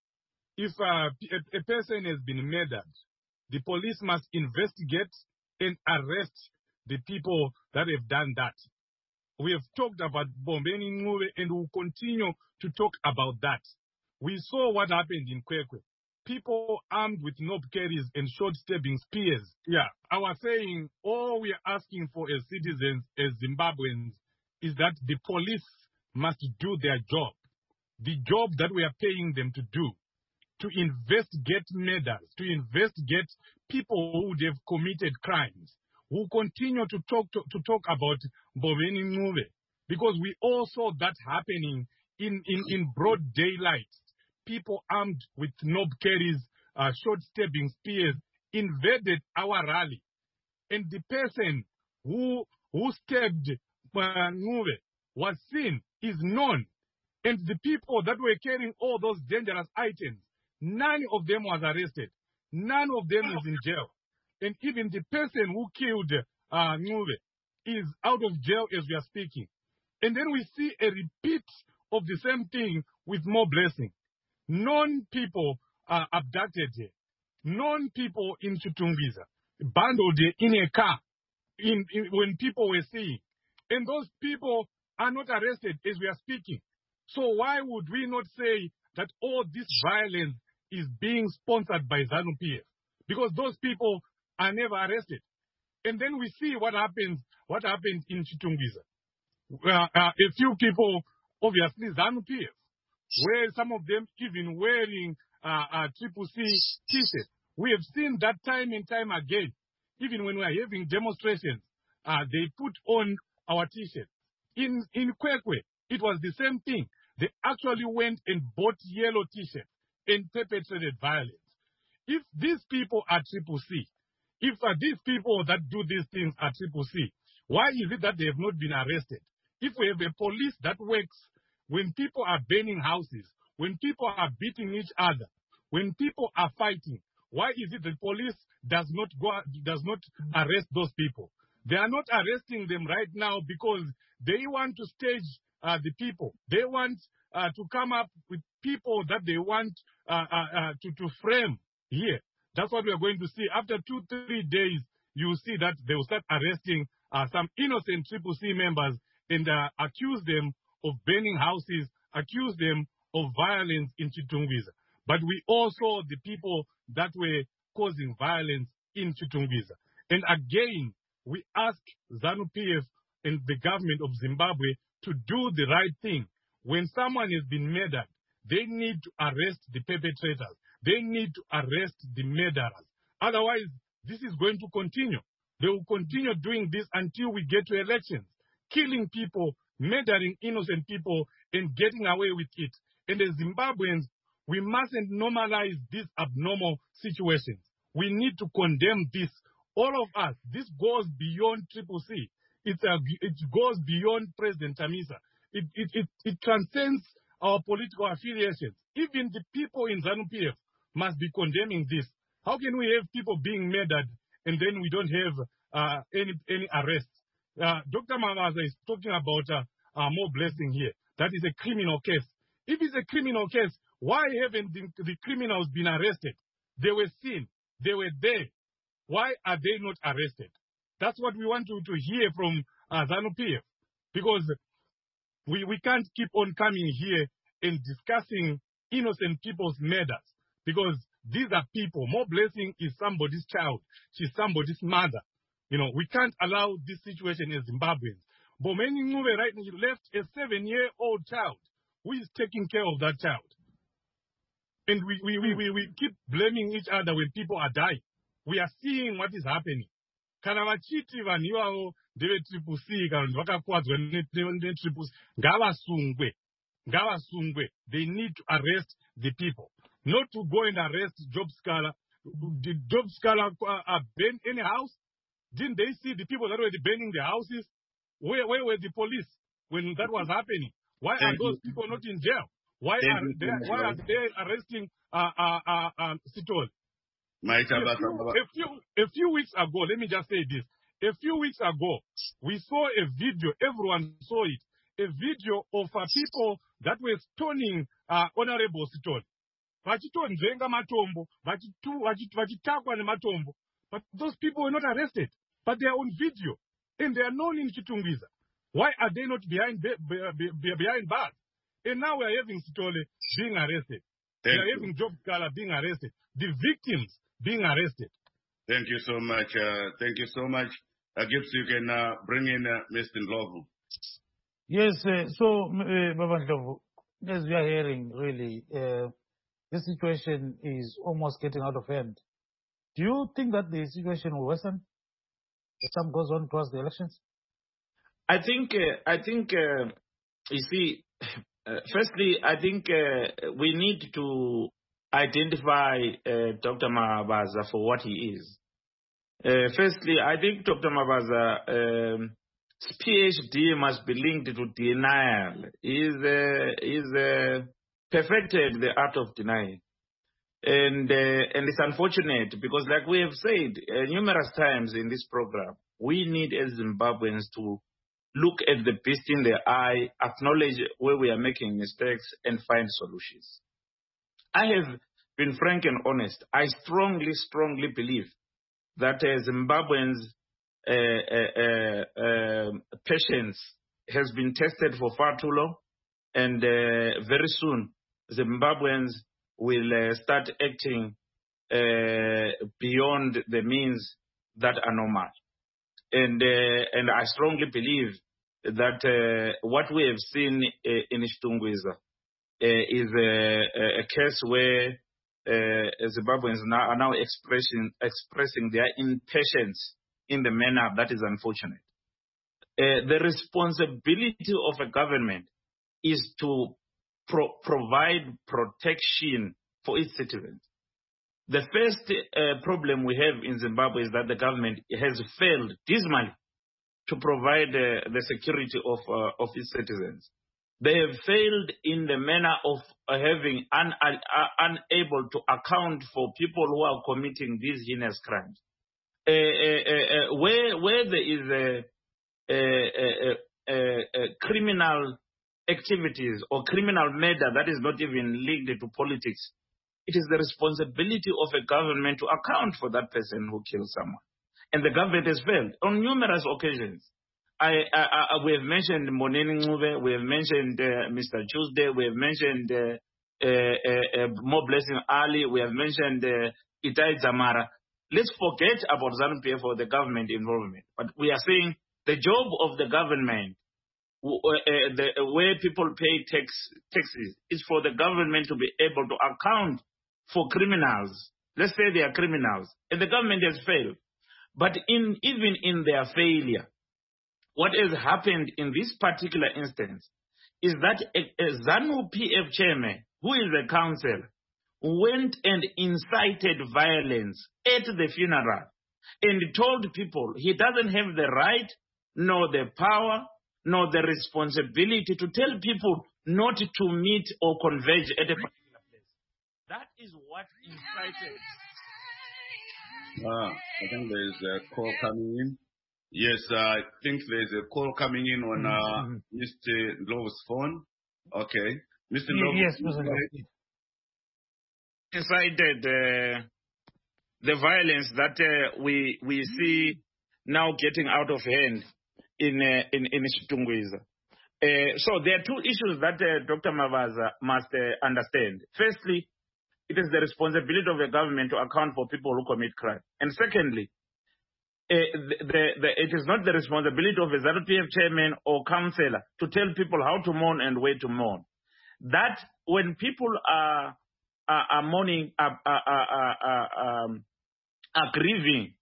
If uh, a, a person has been murdered, the police must investigate and arrest the people that have done that. We have talked about Bombeni Ncube and we will continue to talk about that. We saw what happened in Kwekwe. People armed with knob carries and short-stabbing spears. Yeah, I was saying all we are asking for as citizens, as Zimbabweans, is that the police must do their job. The job that we are paying them to do, to investigate murders, to investigate people who would have committed crimes. We'll continue to talk to, to talk about Bombeni Ncube because we all saw that happening in, in, in broad daylight. People armed with knob carries, uh, short-stabbing spears, invaded our rally. And the person who, who stabbed uh, Ncube was seen, is known. And the people that were carrying all those dangerous items, none of them was arrested. None of them is in jail. And even the person who killed uh, Ncube is out of jail as we are speaking. And then we see a repeat of the same thing with more blessing. Known people are abducted here. Known people in Chitungwiza, bundled in a car in, in, when people were seeing. And those people are not arrested as we are speaking. So why would we not say that all this violence is being sponsored by ZANU P F? Because those people are never arrested. And then we see what happens, what happened in Chitungwiza. Uh, uh, a few people, obviously ZANU P F, where some of them even wearing uh, uh, Triple C t-shirts. We have seen that time and time again. Even when we are having demonstrations, uh, they put on our t-shirts. In, in Kwekwe, it was the same thing. They actually went and bought yellow t-shirts and perpetrated violence. If these people are Triple C, if uh, these people that do these things are Triple C, why is it that they have not been arrested? If we have a police that works when people are burning houses, when people are beating each other, when people are fighting, why is it the police does not go, does not arrest those people? They are not arresting them right now because they want to stage uh, the people. They want uh, to come up with people that they want uh, uh, uh, to, to frame here. That's what we are going to see. After two, three days, you will see that they will start arresting uh, some innocent Triple C members and uh, accuse them of burning houses, accuse them of violence in Chitungwiza, but we also saw the people that were causing violence in Chitungwiza. And again, we ask ZANU-P F and the government of Zimbabwe to do the right thing. When someone has been murdered, they need to arrest the perpetrators. They need to arrest the murderers. Otherwise, this is going to continue. They will continue doing this until we get to elections, killing people, murdering innocent people, and getting away with it. And as Zimbabweans, we mustn't normalize these abnormal situations. We need to condemn this. All of us, this goes beyond Triple C. It's a, it goes beyond President Chamisa. It, it, it, it transcends our political affiliations. Even the people in ZANU-P F must be condemning this. How can we have people being murdered and then we don't have uh, any any arrests? Uh, Doctor Mavaza is talking about uh, uh, more blessing here. That is a criminal case. If it's a criminal case, why haven't the, the criminals been arrested? They were seen. They were there. Why are they not arrested? That's what we want to, to hear from uh, ZANU-P F. Because we, we can't keep on coming here and discussing innocent people's murders. Because these are people. More Blessing is somebody's child. She's somebody's mother. You know, we can't allow this situation as Zimbabweans. But Bomeni Ngube right now left a seven-year-old child. Who is taking care of that child? And we, we, we, we, we keep blaming each other when people are dying. We are seeing what is happening. Kana vachiti vanhu ivavo ndeve triple C kana kuti vakakwadzwa netriple C ngavasungwe. Ngavasungwe. They need to arrest the people. Not to go and arrest Job Scala. Did Job Scala uh, burn any house? Didn't they see the people that were burning their houses? Where, where were the police when that was happening? Why Thank are those you. people not in jail? Why Thank are they, why are they arresting uh, uh, uh, uh, Sitol? A few, a, few, a few weeks ago, let me just say this. A few weeks ago, we saw a video, everyone saw it, a video of uh, people that were stoning uh, Honorable Sitol. Vachitonzenga matombo, vachitakwa nematombo. But those people were not arrested. But they are on video. And they are known in Chitungwiza. Why are they not behind behind bars? And now we are having Sitole being arrested. Thank we are you. having Job Scala being arrested. The victims being arrested. Thank you so much. Uh, thank you so much. Uh, Gibbs, you can uh, bring in uh, Mister Ndlovu. Yes, uh, so, uh, Baba Ndlovu, as we are hearing, really, uh, this situation is almost getting out of hand. Do you think that the situation will worsen as time goes on towards the elections? I think, uh, I think, uh, you see, uh, firstly, I think uh, we need to identify uh, Doctor Mavaza for what he is. Uh, firstly, I think Doctor Mavaza's um, PhD must be linked to denial. He's, uh, he's uh, perfected the art of denying. And, uh, and it's unfortunate because, like we have said uh, numerous times in this program, we need as Zimbabweans to look at the beast in the eye, acknowledge where we are making mistakes, and find solutions. I have been frank and honest. I strongly, strongly believe that uh, Zimbabweans' uh, uh, uh, patience has been tested for far too long, and uh, very soon Zimbabweans will uh, start acting uh, beyond the means that are normal. And uh, and I strongly believe that uh, what we have seen uh, in Chitungwiza uh, is a, a case where uh, Zimbabweans now are now expressing expressing their impatience in the manner that is unfortunate. Uh, the responsibility of a government is to pro- provide protection for its citizens. The first uh, problem we have in Zimbabwe is that the government has failed dismally to provide uh, the security of uh, of its citizens. They have failed in the manner of uh, having un- uh, unable to account for people who are committing these heinous crimes. Uh, uh, uh, where where there is a, a, a, a, a criminal activities or criminal murder that is not even linked to politics, it is the responsibility of a government to account for that person who killed someone. And the government has failed on numerous occasions. I, I, I, we have mentioned Moneni Ncube, we have mentioned uh, Mister Tuesday, we have mentioned uh, uh, uh, uh, More Blessing Ali, we have mentioned uh, Itai Zamara. Let's forget about ZANU-P F or the government involvement. But we are saying the job of the government, uh, uh, the uh, where people pay tax taxes, is for the government to be able to account for criminals. Let's say they are criminals, and the government has failed. But in even in their failure, what has happened in this particular instance is that a, a ZANU-P F chairman, who is a councillor, went and incited violence at the funeral and told people he doesn't have the right, nor the power, nor the responsibility to tell people not to meet or converge at a particular place. That is what incited. Ah, I think there is a call coming in. Yes, uh, I think there is a call coming in on uh, Mm-hmm. Mister Lowe's phone. Okay. Mister Ye- Lowe. Yes, Mister Lowe. Incited uh, the violence that uh, we we see now getting out of hand in uh, in in Chitungwiza. Uh, so there are two issues that uh, Doctor Mavaza must uh, understand. Firstly, it is the responsibility of the government to account for people who commit crime, and secondly, uh, the, the, the, it is not the responsibility of a ZANU-P F chairman or councillor to tell people how to mourn and where to mourn. That when people are are, are mourning, are, are, are, are, um, are grieving,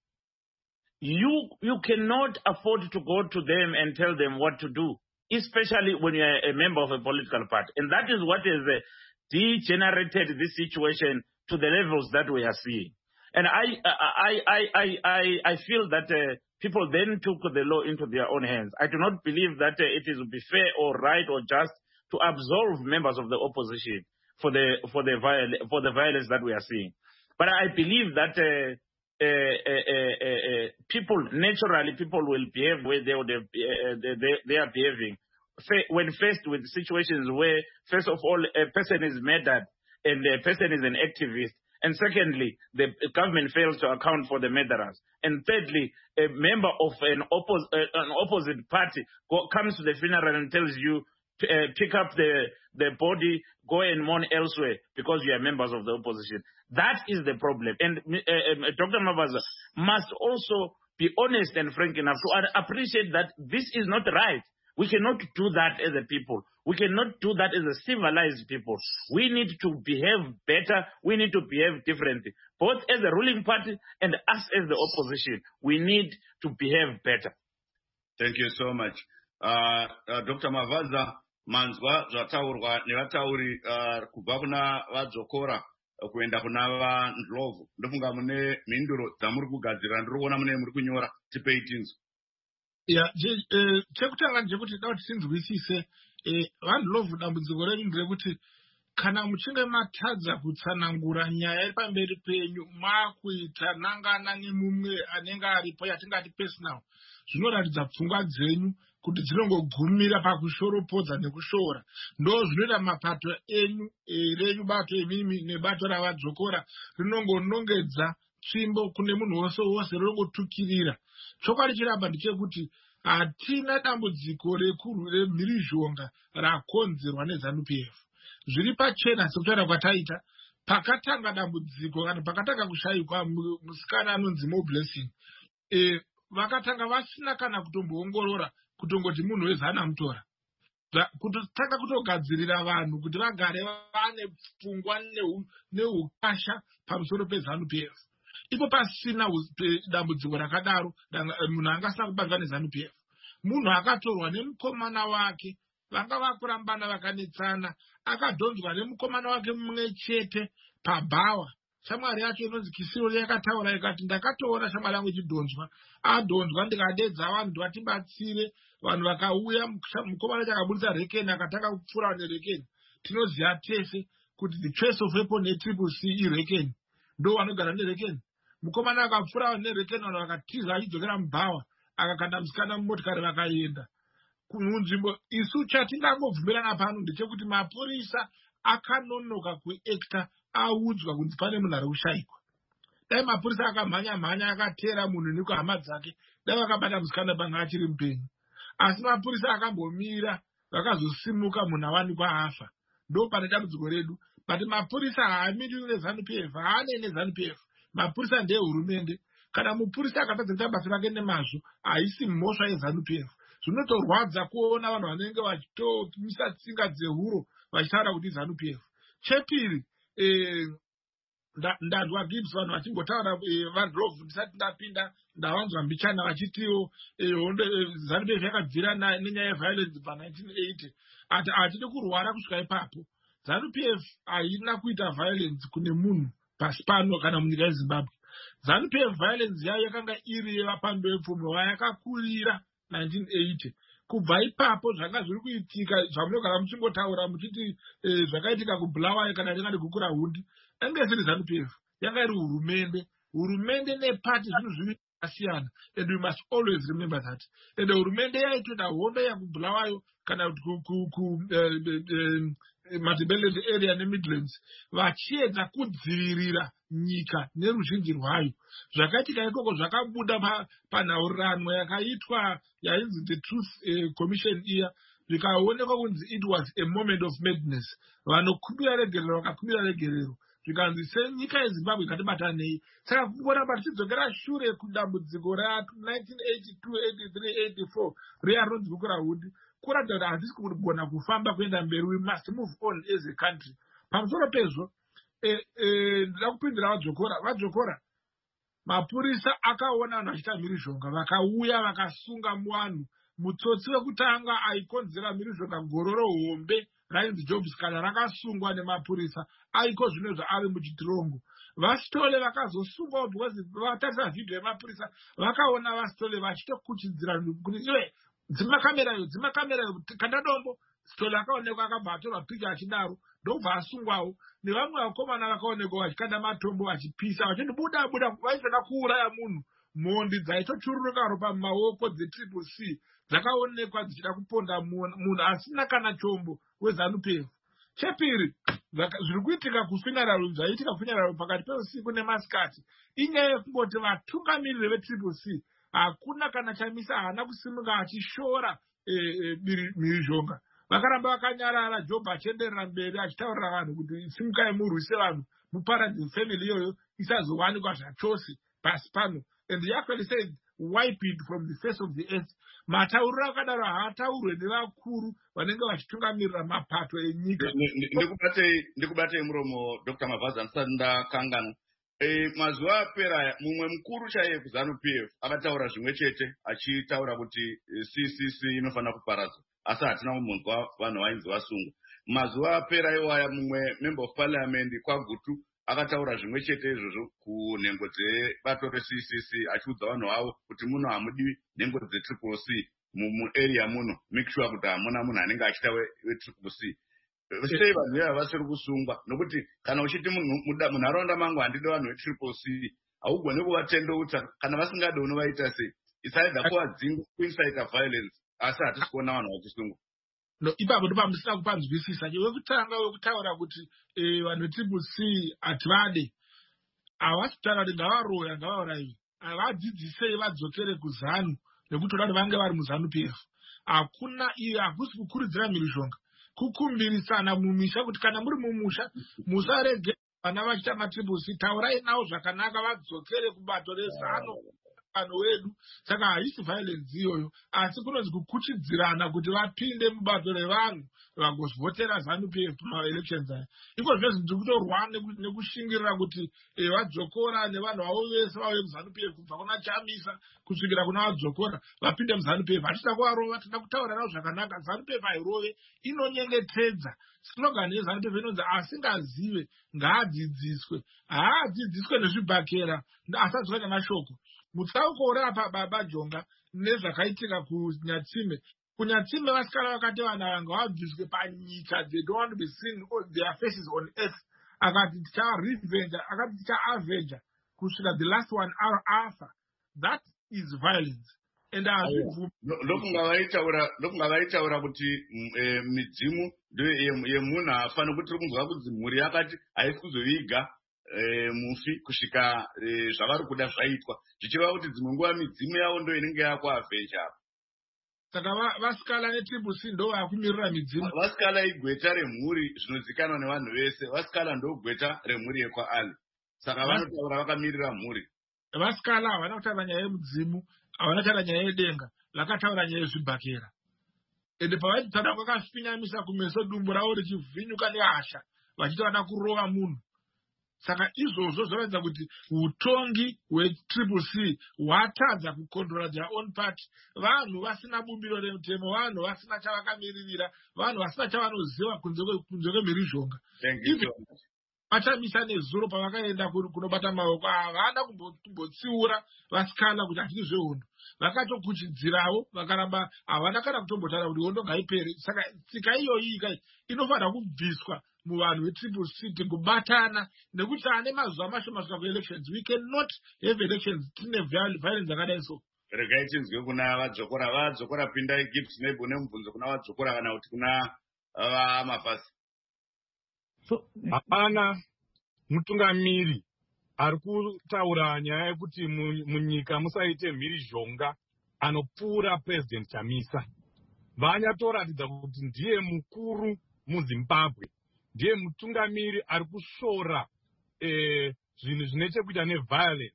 you you cannot afford to go to them and tell them what to do, especially when you are a member of a political party. And that is what has uh, degenerated this situation to the levels that we are seeing. And I I I I I, I feel that uh, people then took the law into their own hands. I do not believe that uh, it is be fair or right or just to absolve members of the opposition for the for the viol- for the violence that we are seeing. But I believe that uh, uh, uh, uh, uh, people naturally people will behave where they would have, uh, they, they, they are behaving when faced with situations where, first of all, a person is murdered and a person is an activist. And secondly, the government fails to account for the murderers. And thirdly, a member of an, oppos- uh, an opposite party go, comes to the funeral and tells you, uh, pick up the, the body, go and mourn elsewhere because you are members of the opposition. That is the problem. And uh, uh, Doctor Mavaza must also be honest and frank enough to appreciate that this is not right. We cannot do that as a people. We cannot do that as a civilized people. We need to behave better. We need to behave differently. Both as a ruling party and us as the opposition, we need to behave better. Thank you so much. Uh, uh, Doctor Mavaza, manzwa zvataurwa nevatauri uh, kubva kuna vadzokora kuenda kuna vandlovu. Ndofunga mune mhinduro dzamuri kugadzira, ndinoona mune muri kunyora, tipei tinzwi. Yeah, chekutanga ndechekuti da kuti tinzwisise vandlovu dambudziko renyu nderekuti kana muchinge matadza kutsanangura nyaya iri pamberi penyu makuita nangana nemumwe anenge aripo yatingati personal, zvinoratidza pfungwa dzenyu kuti dzinongogumira pakushoropodza nekushora. Ndo zvinoita mapato enyu renyu bato emimi nebato ravadzokora rinongonongedza tsvimbo kune munhu wose wose rinongotukirira. Chokwadi chiramba ndechekuti hatina dambudziko remhirizhonga rakonzerwa neZANU-P F. Zviri pachena sekutaura kwataita pakatanga dambudziko kana pakatanga kushayikwa musikana anonzi More Blessing, e, vakatanga vasina kana kutomboongorora kutongoti munhu wezana mutora, kutotanga kutogadzirira vanhu kuti vagare vane pfungwa neukasha pamusoro peZANU-P F. Ipo pasina dambudziko rakadaro munhu angasina kubatwa neZANU-P F. Munhu akatorwa nemukomana wake, vanga vakurambana vakanetsana, akadhonzwa nemukomana wake mumwe chete pabhawa. Shamwari yacho inonzi Kisiro yakataura ikati, ndakatoona shamwari yangu ichidhonzwa, adhonzwa ndikadedza vanhu vatibatsire. Vanhu vakauya, mukomana chakabudisa rekeni akatanga kupfura nerekeni. Tinoziva tese kuti the choice of weapon yetriple C irekeni, ndo vanogara nerekeni. Mukomana akapfura nerekeni, vanhu vakatiza achidzokera mubhawa, akakanda musikana mumotikari vakaenda kunzvimbo. Isu chatingangovhumirana pano ndechekuti mapurisa akanonoka kuekta audzwa kunzi pane munhu ari kushayikwa. Dai mapurisa akamhanya mhanya akatera munhu nekuhama dzake, dai vakabata musikana panga achiri mupenyu. asi mapurisa akambomira vakazosimuka munhu awanikwa afa. Ndo pane dambudziko redu. But mapurisa haamiri neZANU P F, haane neZANU P F. Mapurisa ndehurumende. Kana mupurisa akatadza kuita basa rake nemazvo, haisi mhosva yeZANU P F. Zvinotorwadza kuona vanhu vanenge vachitomisa tsinga dzehuro vachitaura kuti ZANU P F. Chepiri, eh, ndanzwa Gibbs vanhu vachingotaura vaDrovu ndisati ndapinda ndavanzwa mbichana vachitiwo ZANU P F yakabvira nenyaya yeviolence pa nineteen eighty. Ati atidi kurwara kusvika ipapo. ZANU P F haina kuita violence kune munhu pasi pano kana munyika yeZimbabwe. ZANU P F violence yayo yakanga iri yevapando vepfumi vayakakurira nineteen eighty. Kubva ipapo zvanga zviri kuitika zvamunogara muchingotaura muchiti zvakaitika kuBulawayo kana ringati Gukura Hundi, enge isiri ZANU P F, yanga iri hurumende. Hurumende nepati zvinhu zviviri zvakasiyana, and we must always remember that. And hurumende yaitoita hondo yakuBulawayo kana ku Matabeleland area neMidlands vachiedza kudzivirira nyika neruzhinji rwayo. Zvakaitika ikoko zvakabuda panhaurirano yakaitwa yainzi the Truth Commission iya, zvikaonekwa kunzi it was a moment of madness. Vanokumbira regerero vakakumbira regerero, zvikanzi senyika yeZimbabwe ikatibatanei. Saka kuona patichidzokera shure kudambudziko ra nineteen eighty-two, eighty-three, eighty-four riya rinonzi Gukura Hundi, kuratidza kuti hatisi kugona kufamba kuenda mberi. We must move on as a country. Pamusoro pezvo, ndida kupindira vadzokora. Vadzokora, mapurisa akaona vanhu vachita mhirizhonga, vakauya vakasunga vanhu. Mutsotsi wekutanga aikonzera mhirizhonga gororo hombe rainzi Jobs kana rakasungwa nemapurisa, aiko zvino zvaari muchitirongo. Vasitole vakazosungwa because vatarisa vhidhiyo yemapurisa vakaona Vasitole vachitokuchidzira kuti iwe dzima kamera yo dzima kamera yo kanda dombo. Sitole akaonekwa akabva atorwa picha achidaro, ndobva asungwawo. Nevamwe vakomana vakaonekwa vachikanda matombo vachipisa vachiti buda buda, vaitoda kuuraya munhu. Mhondi dzaitochururuka ropa mumaoko dzetriple C dzakaonekwa dzichida kuponda munhu asina kana chombo weZANU P F. Chepiri, zviri kuitika kufuneral zvaitika kufuneral pakati peusiku nemasikati inyaya yekungoti vatungamiriri vetriple C hakuna kana chamisa, haana kusimuka achishora mhirizhonga. Vakaramba vakanyarara. Job achenderera mberi achitaurira vanhu kuti simukai murwise vanhu, muparadze family iyoyo isazowanikwa zvachose pasi pano. And he actually said wipe it from the face of the earth. Matauriro akadaro haataurwe nevakuru vanenge vachitungamirira mapato enyika. Ndikubatei muromo Doctor Mavaza ndisati ndakangana. Mazuva apera mumwe mukuru chaiye kuZANU P F akataura zvimwe chete achitaura kuti C C C inofanira kuparadzwa, asi hatina kumunzwa vanhu vainzi vasungwa. Mazuva apera iwaya mumwe member of parliament kwaGutu akataura zvimwe chete izvozvo kunhengo dzebato reC C C achiudza vanhu vavo kuti muno hamudiwi nhengo dzetriple C muarea muno, make sure kuti hamuna munhu anenge achita wetriple C. Sei vanhu ivava vasiri kusungwa? Nokuti kana uchiti munharaunda mangu handidi vanhu vetriple C, haugoni kuvatendeutsa. Kana vasingade unovaita sei? It's either kuvadzinga kuincita violence, asi hatisi kuona vanhu vachisungwa. No, ipapo ndipo pamusina kupanzwisisa. Wekutanga wekutaura kuti vanhu vetriple C hativade, havasi kutaura kuti ngavaroya ngavaurayiwe, havadzidzisei vadzokere kuZANU nekuti vada vange vari muZANU P F. Hakuna iyo, hakusi kukurudzira mhirizhonga, kukumbirisana mumisha kuti kana muri mumusha musarege vana vachita matriple C, taurai navo zvakanaka vadzokere kubato reZANU vanhu vedu. Saka haisi violence iyoyo, asi kunonzi kukuchidzirana kuti vapinde mubato revanhu vagozvotera ZANU P F pamaelections aya. Iko zvino zvinhu kutorwa nekushingirira kuti vadzokora nevanhu vavo vese vauye muZANU P F kubva kuna Chamisa kusvikira kuna vadzokora vapinde muZANU P F. Hatida kuvarova, tinoda kutaura navo zvakanaka. ZANU P F hairove, inonyengetedza. Slogan yeZANU P F inonzi asingazive ngaadzidziswe. Haadzidziswe nezvibhakera, asadzidziswe nemashoko. Mutsauko uri apa baba Jonga nezvakaitika kuNyatsime. KuNyatsime vasikana vakati vanhu vanga vabviswe panyika, they don't want to be seen their faces on earth. Akati ticha-revenge, akati ticha-avenger kusvika the last one afa. That is violence. And ndokungavaitaura kuti midzimu yemunhu hafani kuti kunzwa kunzi mhuri yakati haisi kuzoviga mufi kusvika zvavari kuda zvaitwa, zvichireva kuti dzimwe nguva midzimu yavo ndo inenge yakuavhenja apa. saka vasikala netriple C ndo vakumirira midzimu. Vasikala igweta remhuri zvinozikanwa nevanhu vese. Vasikala ndo gweta remhuri yekwaAli. Saka vanotaura vakamirira mhuri. Vasikala havana kutaura nyaya yemudzimu, havana kutaura nyaya yedenga, vakataura nyaya yezvibhakera. Ende pavaitana kwakafinyamisa kumeso dumbu ravo richivhinyuka nehasha vachiti vada kurova munhu. Saka izvozvo zvinoratidza kuti utongi hwetriple C hwatadza kucontrola their own party. Vanhu vasina bumbiro remutemo, vanhu vasina chavakamiririra, vanhu vasina chavanoziva kunze kwemhirizhonga. Vachamisa nezuro pavakaenda kunobata maoko, havana kumbotsiura vasikana kuti hatidi zvehondo. Vakatokuchidzirawo vakaramba havana kana kutombotaura kuti hondo ngaipere. Saka tsika iyoyi inofanira kubviswa muvanhu vetriple C kubatana, nekuti ane mazuva mashoma kusvika kuelections. We cannot have elections tine violence yakadai so. Regai tinzwe kuna vadzokora. Vadzokora pindai gift maybe une mubvunzo kuna vadzokora kana kuti kuna vamafasi. Hapana mutungamiri ari kutaura nyaya yekuti munyika musaite mhirizhonga anopfuura President Chamisa. Vanyatoratidza kuti ndiye mukuru muZimbabwe, ndiye mutungamiri ari kushora eh, zvinhu zvine chekuita neviolence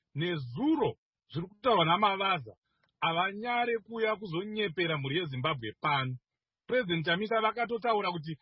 nezuro zviri kutaurwa namavaza avanyare kuuya kuzonyepera mhuri yeZimbabwe pano. President Chamisa vakatotaura kuti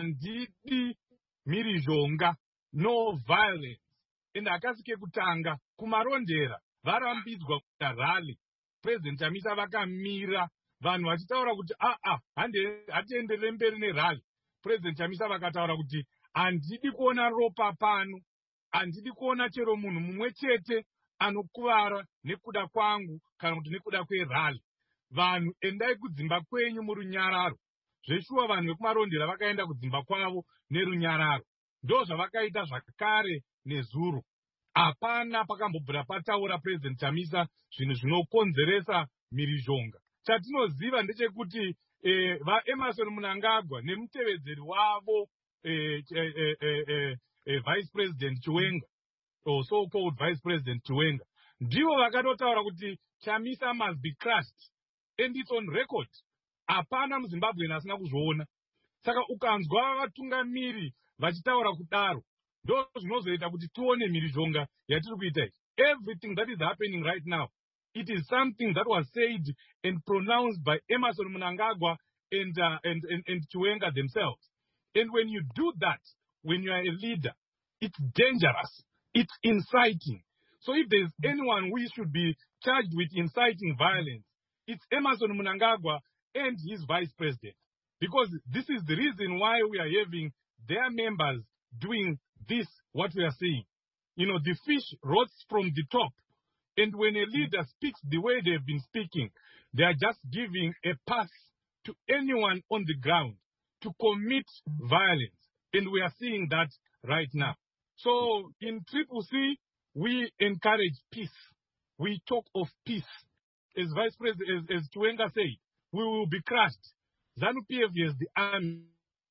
handidi mhirizhonga, no violence. Ende akasike kutanga kumarondera varambidzwa kuita rally. President Chamisa vakamira vanhu vachitaura kuti aa hatienderere mberi nerally. President Chamisa vakataura kuti handidi kuona ropa pano, handidi kuona chero munhu mumwe chete anokuvara nekuda kwangu kana kuti nekuda kwerally. Vanhu endai kudzimba kwenyu murunyararo. Zveshuwa vanhu vekumarondera vakaenda kudzimba kwavo nerunyararo. Ndo zvavakaita zvakare nezuro. Hapana pakambobvira pataura President Chamisa zvinhu zvinokonzeresa mhirizhonga. Chatinoziva ndechekuti eh, vaEmmerson Mnangagwa nemutevedzeri wavo eh, eh, eh, eh, eh, Vice President Chiwenga, or so called Vice President Chiwenga, ndivo vakatotaura kuti Chamisa must be crushed, and it's on record. Hapana muZimbabwe asina kuzviona. Saka ukanzwa vatungamiri vachitaura kudaro, ndo zvinozoita kuti tione mhirizhonga yatiri kuita iyi. Everything that is happening right now, it is something that was said and pronounced by Emmerson Mnangagwa and, uh, and, and, and Chiwenga themselves. And when you do that, when you are a leader, it's dangerous. It's inciting. So if there's anyone who should be charged with inciting violence, it's Emmerson Mnangagwa and his vice president. Because this is the reason why we are having their members doing this, what we are saying. You know, the fish rots from the top. And when a leader speaks the way they've been speaking, they are just giving a pass to anyone on the ground to commit violence. And we are seeing that right now. So in Triple C, we encourage peace. We talk of peace. As Vice President, as, as Chiwenga said, we will be crushed. ZANU-P F is the army.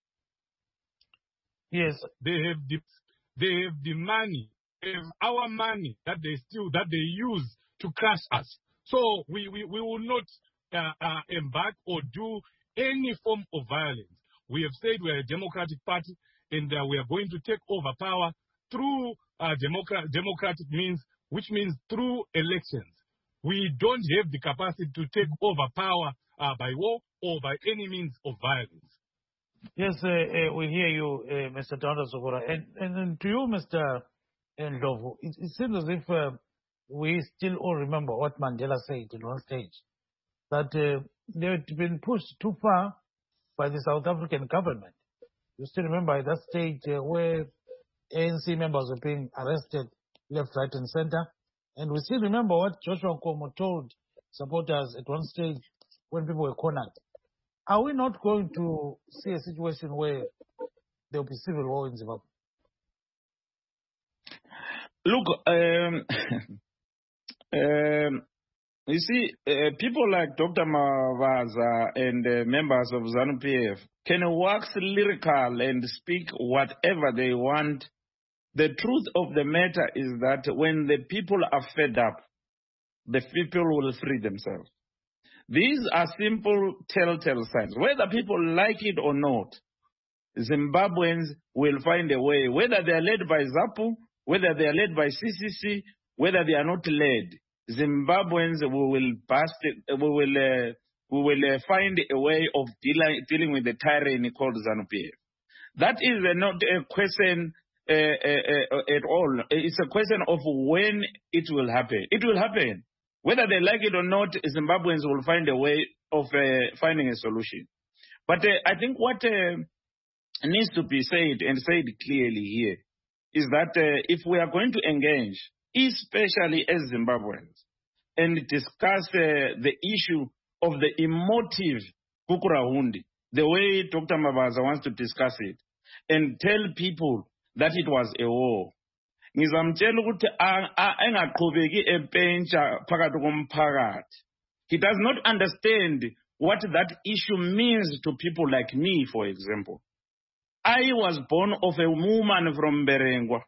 Yes. They have the, they have the money, they have our money that they steal, that they use to crush us. So we, we, we will not uh, uh, embark or do any form of violence. We have said we are a democratic party, and uh, we are going to take over power through uh, democra- democratic means, which means through elections. We don't have the capacity to take over power uh, by war or by any means of violence. Yes, uh, uh, we hear you, uh, Mister Tanda Sokora. And, and, and to you, Mister Ndlovu, it, it seems as if uh, we still all remember what Mandela said in one stage, that uh, they had been pushed too far by the South African government. You still remember at that stage uh, where A N C members were being arrested left, right, and center. And we still remember what Joshua Nkomo told supporters at one stage when people were cornered. Are we not going to see a situation where there will be civil war in Zimbabwe? Look, um, um, you see, uh, people like Doctor Mavaza and uh, members of ZANU-P F can wax lyrical and speak whatever they want. The truth of the matter is that when the people are fed up, the people will free themselves. These are simple telltale signs. Whether people like it or not, Zimbabweans will find a way, whether they are led by ZAPU, whether they are led by C C C, whether they are not led. Zimbabweans we will bust it, we will uh, we will uh, find a way of dealing dealing with the tyranny called ZANU P F. That is uh, not a question uh, uh, uh, at all. It's a question of when it will happen. It will happen. Whether they like it or not, Zimbabweans will find a way of uh, finding a solution. But uh, I think what uh, needs to be said and said clearly here is that uh, if we are going to engage, especially as Zimbabweans, and discuss uh, the issue of the emotive Gukurahundi, the way Doctor Mabaza wants to discuss it, and tell people that it was a war. Ngizamtshela ukuthi angaqhubeki epentsha phakathi komphakathi. He does not understand what that issue means to people like me, for example. I was born of a woman from Berengwa.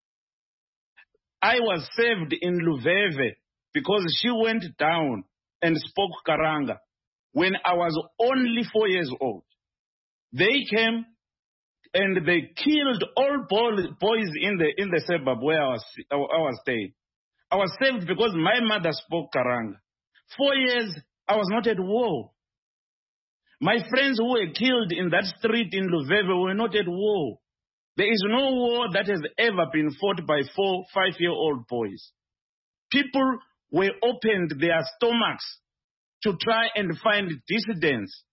I was saved in Luveve because she went down and spoke Karanga when I was only four years old. They came and they killed all boys in the in the suburb where I was I was staying. I was saved because my mother spoke Karanga. Four years I was not at war. My friends who were killed in that street in Luveve were not at war. There is no war that has ever been fought by four, five-year-old boys. People were opened their stomachs to try and find dissidents.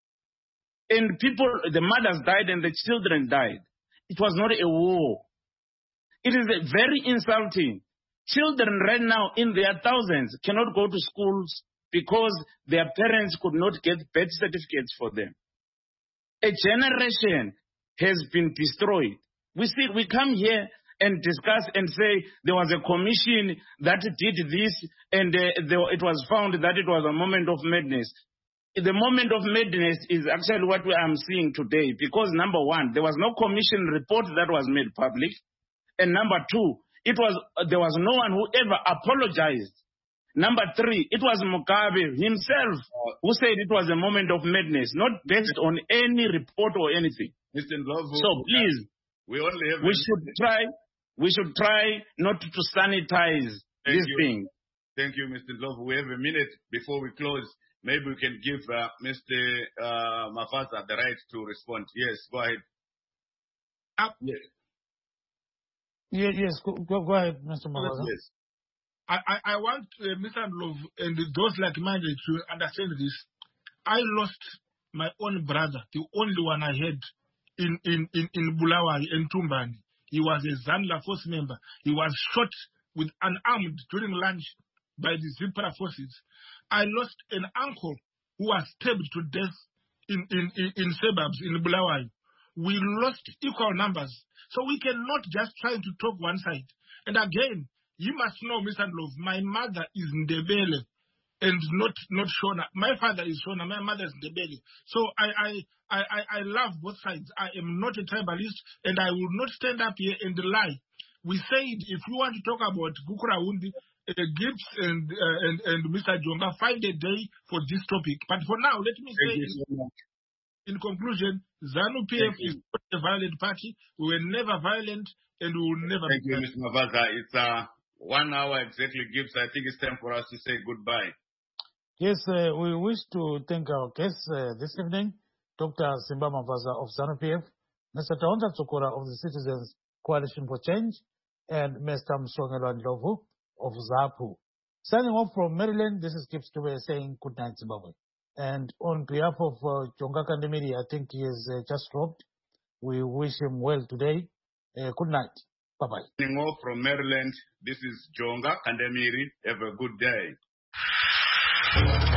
And people, the mothers died and the children died. It was not a war. It is very insulting. Children right now in their thousands cannot go to schools because their parents could not get birth certificates for them. A generation has been destroyed. We see, we come here and discuss and say there was a commission that did this and uh, there, it was found that it was a moment of madness. The moment of madness is actually what I'm seeing today because number one, there was no commission report that was made public. And number two, it was uh, there was no one who ever apologized. Number three, it was Mugabe himself who said it was a moment of madness, not based on any report or anything. Mister Ndlovu, so please, we only have we should try, we should try not to sanitize Thank this you. thing. Thank you, Mister Ndlovu. We have a minute before we close. Maybe we can give uh, Mister Uh, Mafaza the right to respond. Yes, go ahead. Uh, yes. Yeah, yes, go, go, go ahead, Mister Mafaza. Yes. I, I, I want uh, Mister Ndlovu and those like-minded to understand this. I lost my own brother, the only one I had in, in, in, in Bulawari, in Tumbani. He was a Zanla force member. He was shot with unarmed during lunch by the Zipra forces. I lost an uncle who was stabbed to death in, in, in, in suburbs in Bulawari. We lost equal numbers. So we cannot just try to talk one side. And again, you must know, Mister Ndlovu, my mother is Ndebele and not not Shona. My father is Shona, my mother is Ndebele. So I, I, I, I love both sides. I am not a tribalist and I will not stand up here and lie. We said if you want to talk about Gukurahundi, uh, Gibbs and, uh, and, and Mister Jonga, find a day for this topic. But for now, let me say in, in conclusion, ZANU P F is not a violent party. We were never violent and we will never Thank be you, Mister Mafaza. It's uh, one hour exactly, Gibbs. I think it's time for us to say goodbye. Yes, uh, we wish to thank our guests uh, this evening, Doctor Simba Mafaza of ZANU P F, Mister Taonta Tsokora of the Citizens Coalition for Change, and Mister Msongelwa Ndlovu of ZAPU. Signing off from Maryland, this is Gibbs Dube saying good night, Zimbabwe. And on behalf of uh, Jonga Kandemiri, I think he is uh, just dropped. We wish him well today. Uh, good night. Bye-bye. Signing off from Maryland, this is Jonga Kandemiri. Have a good day.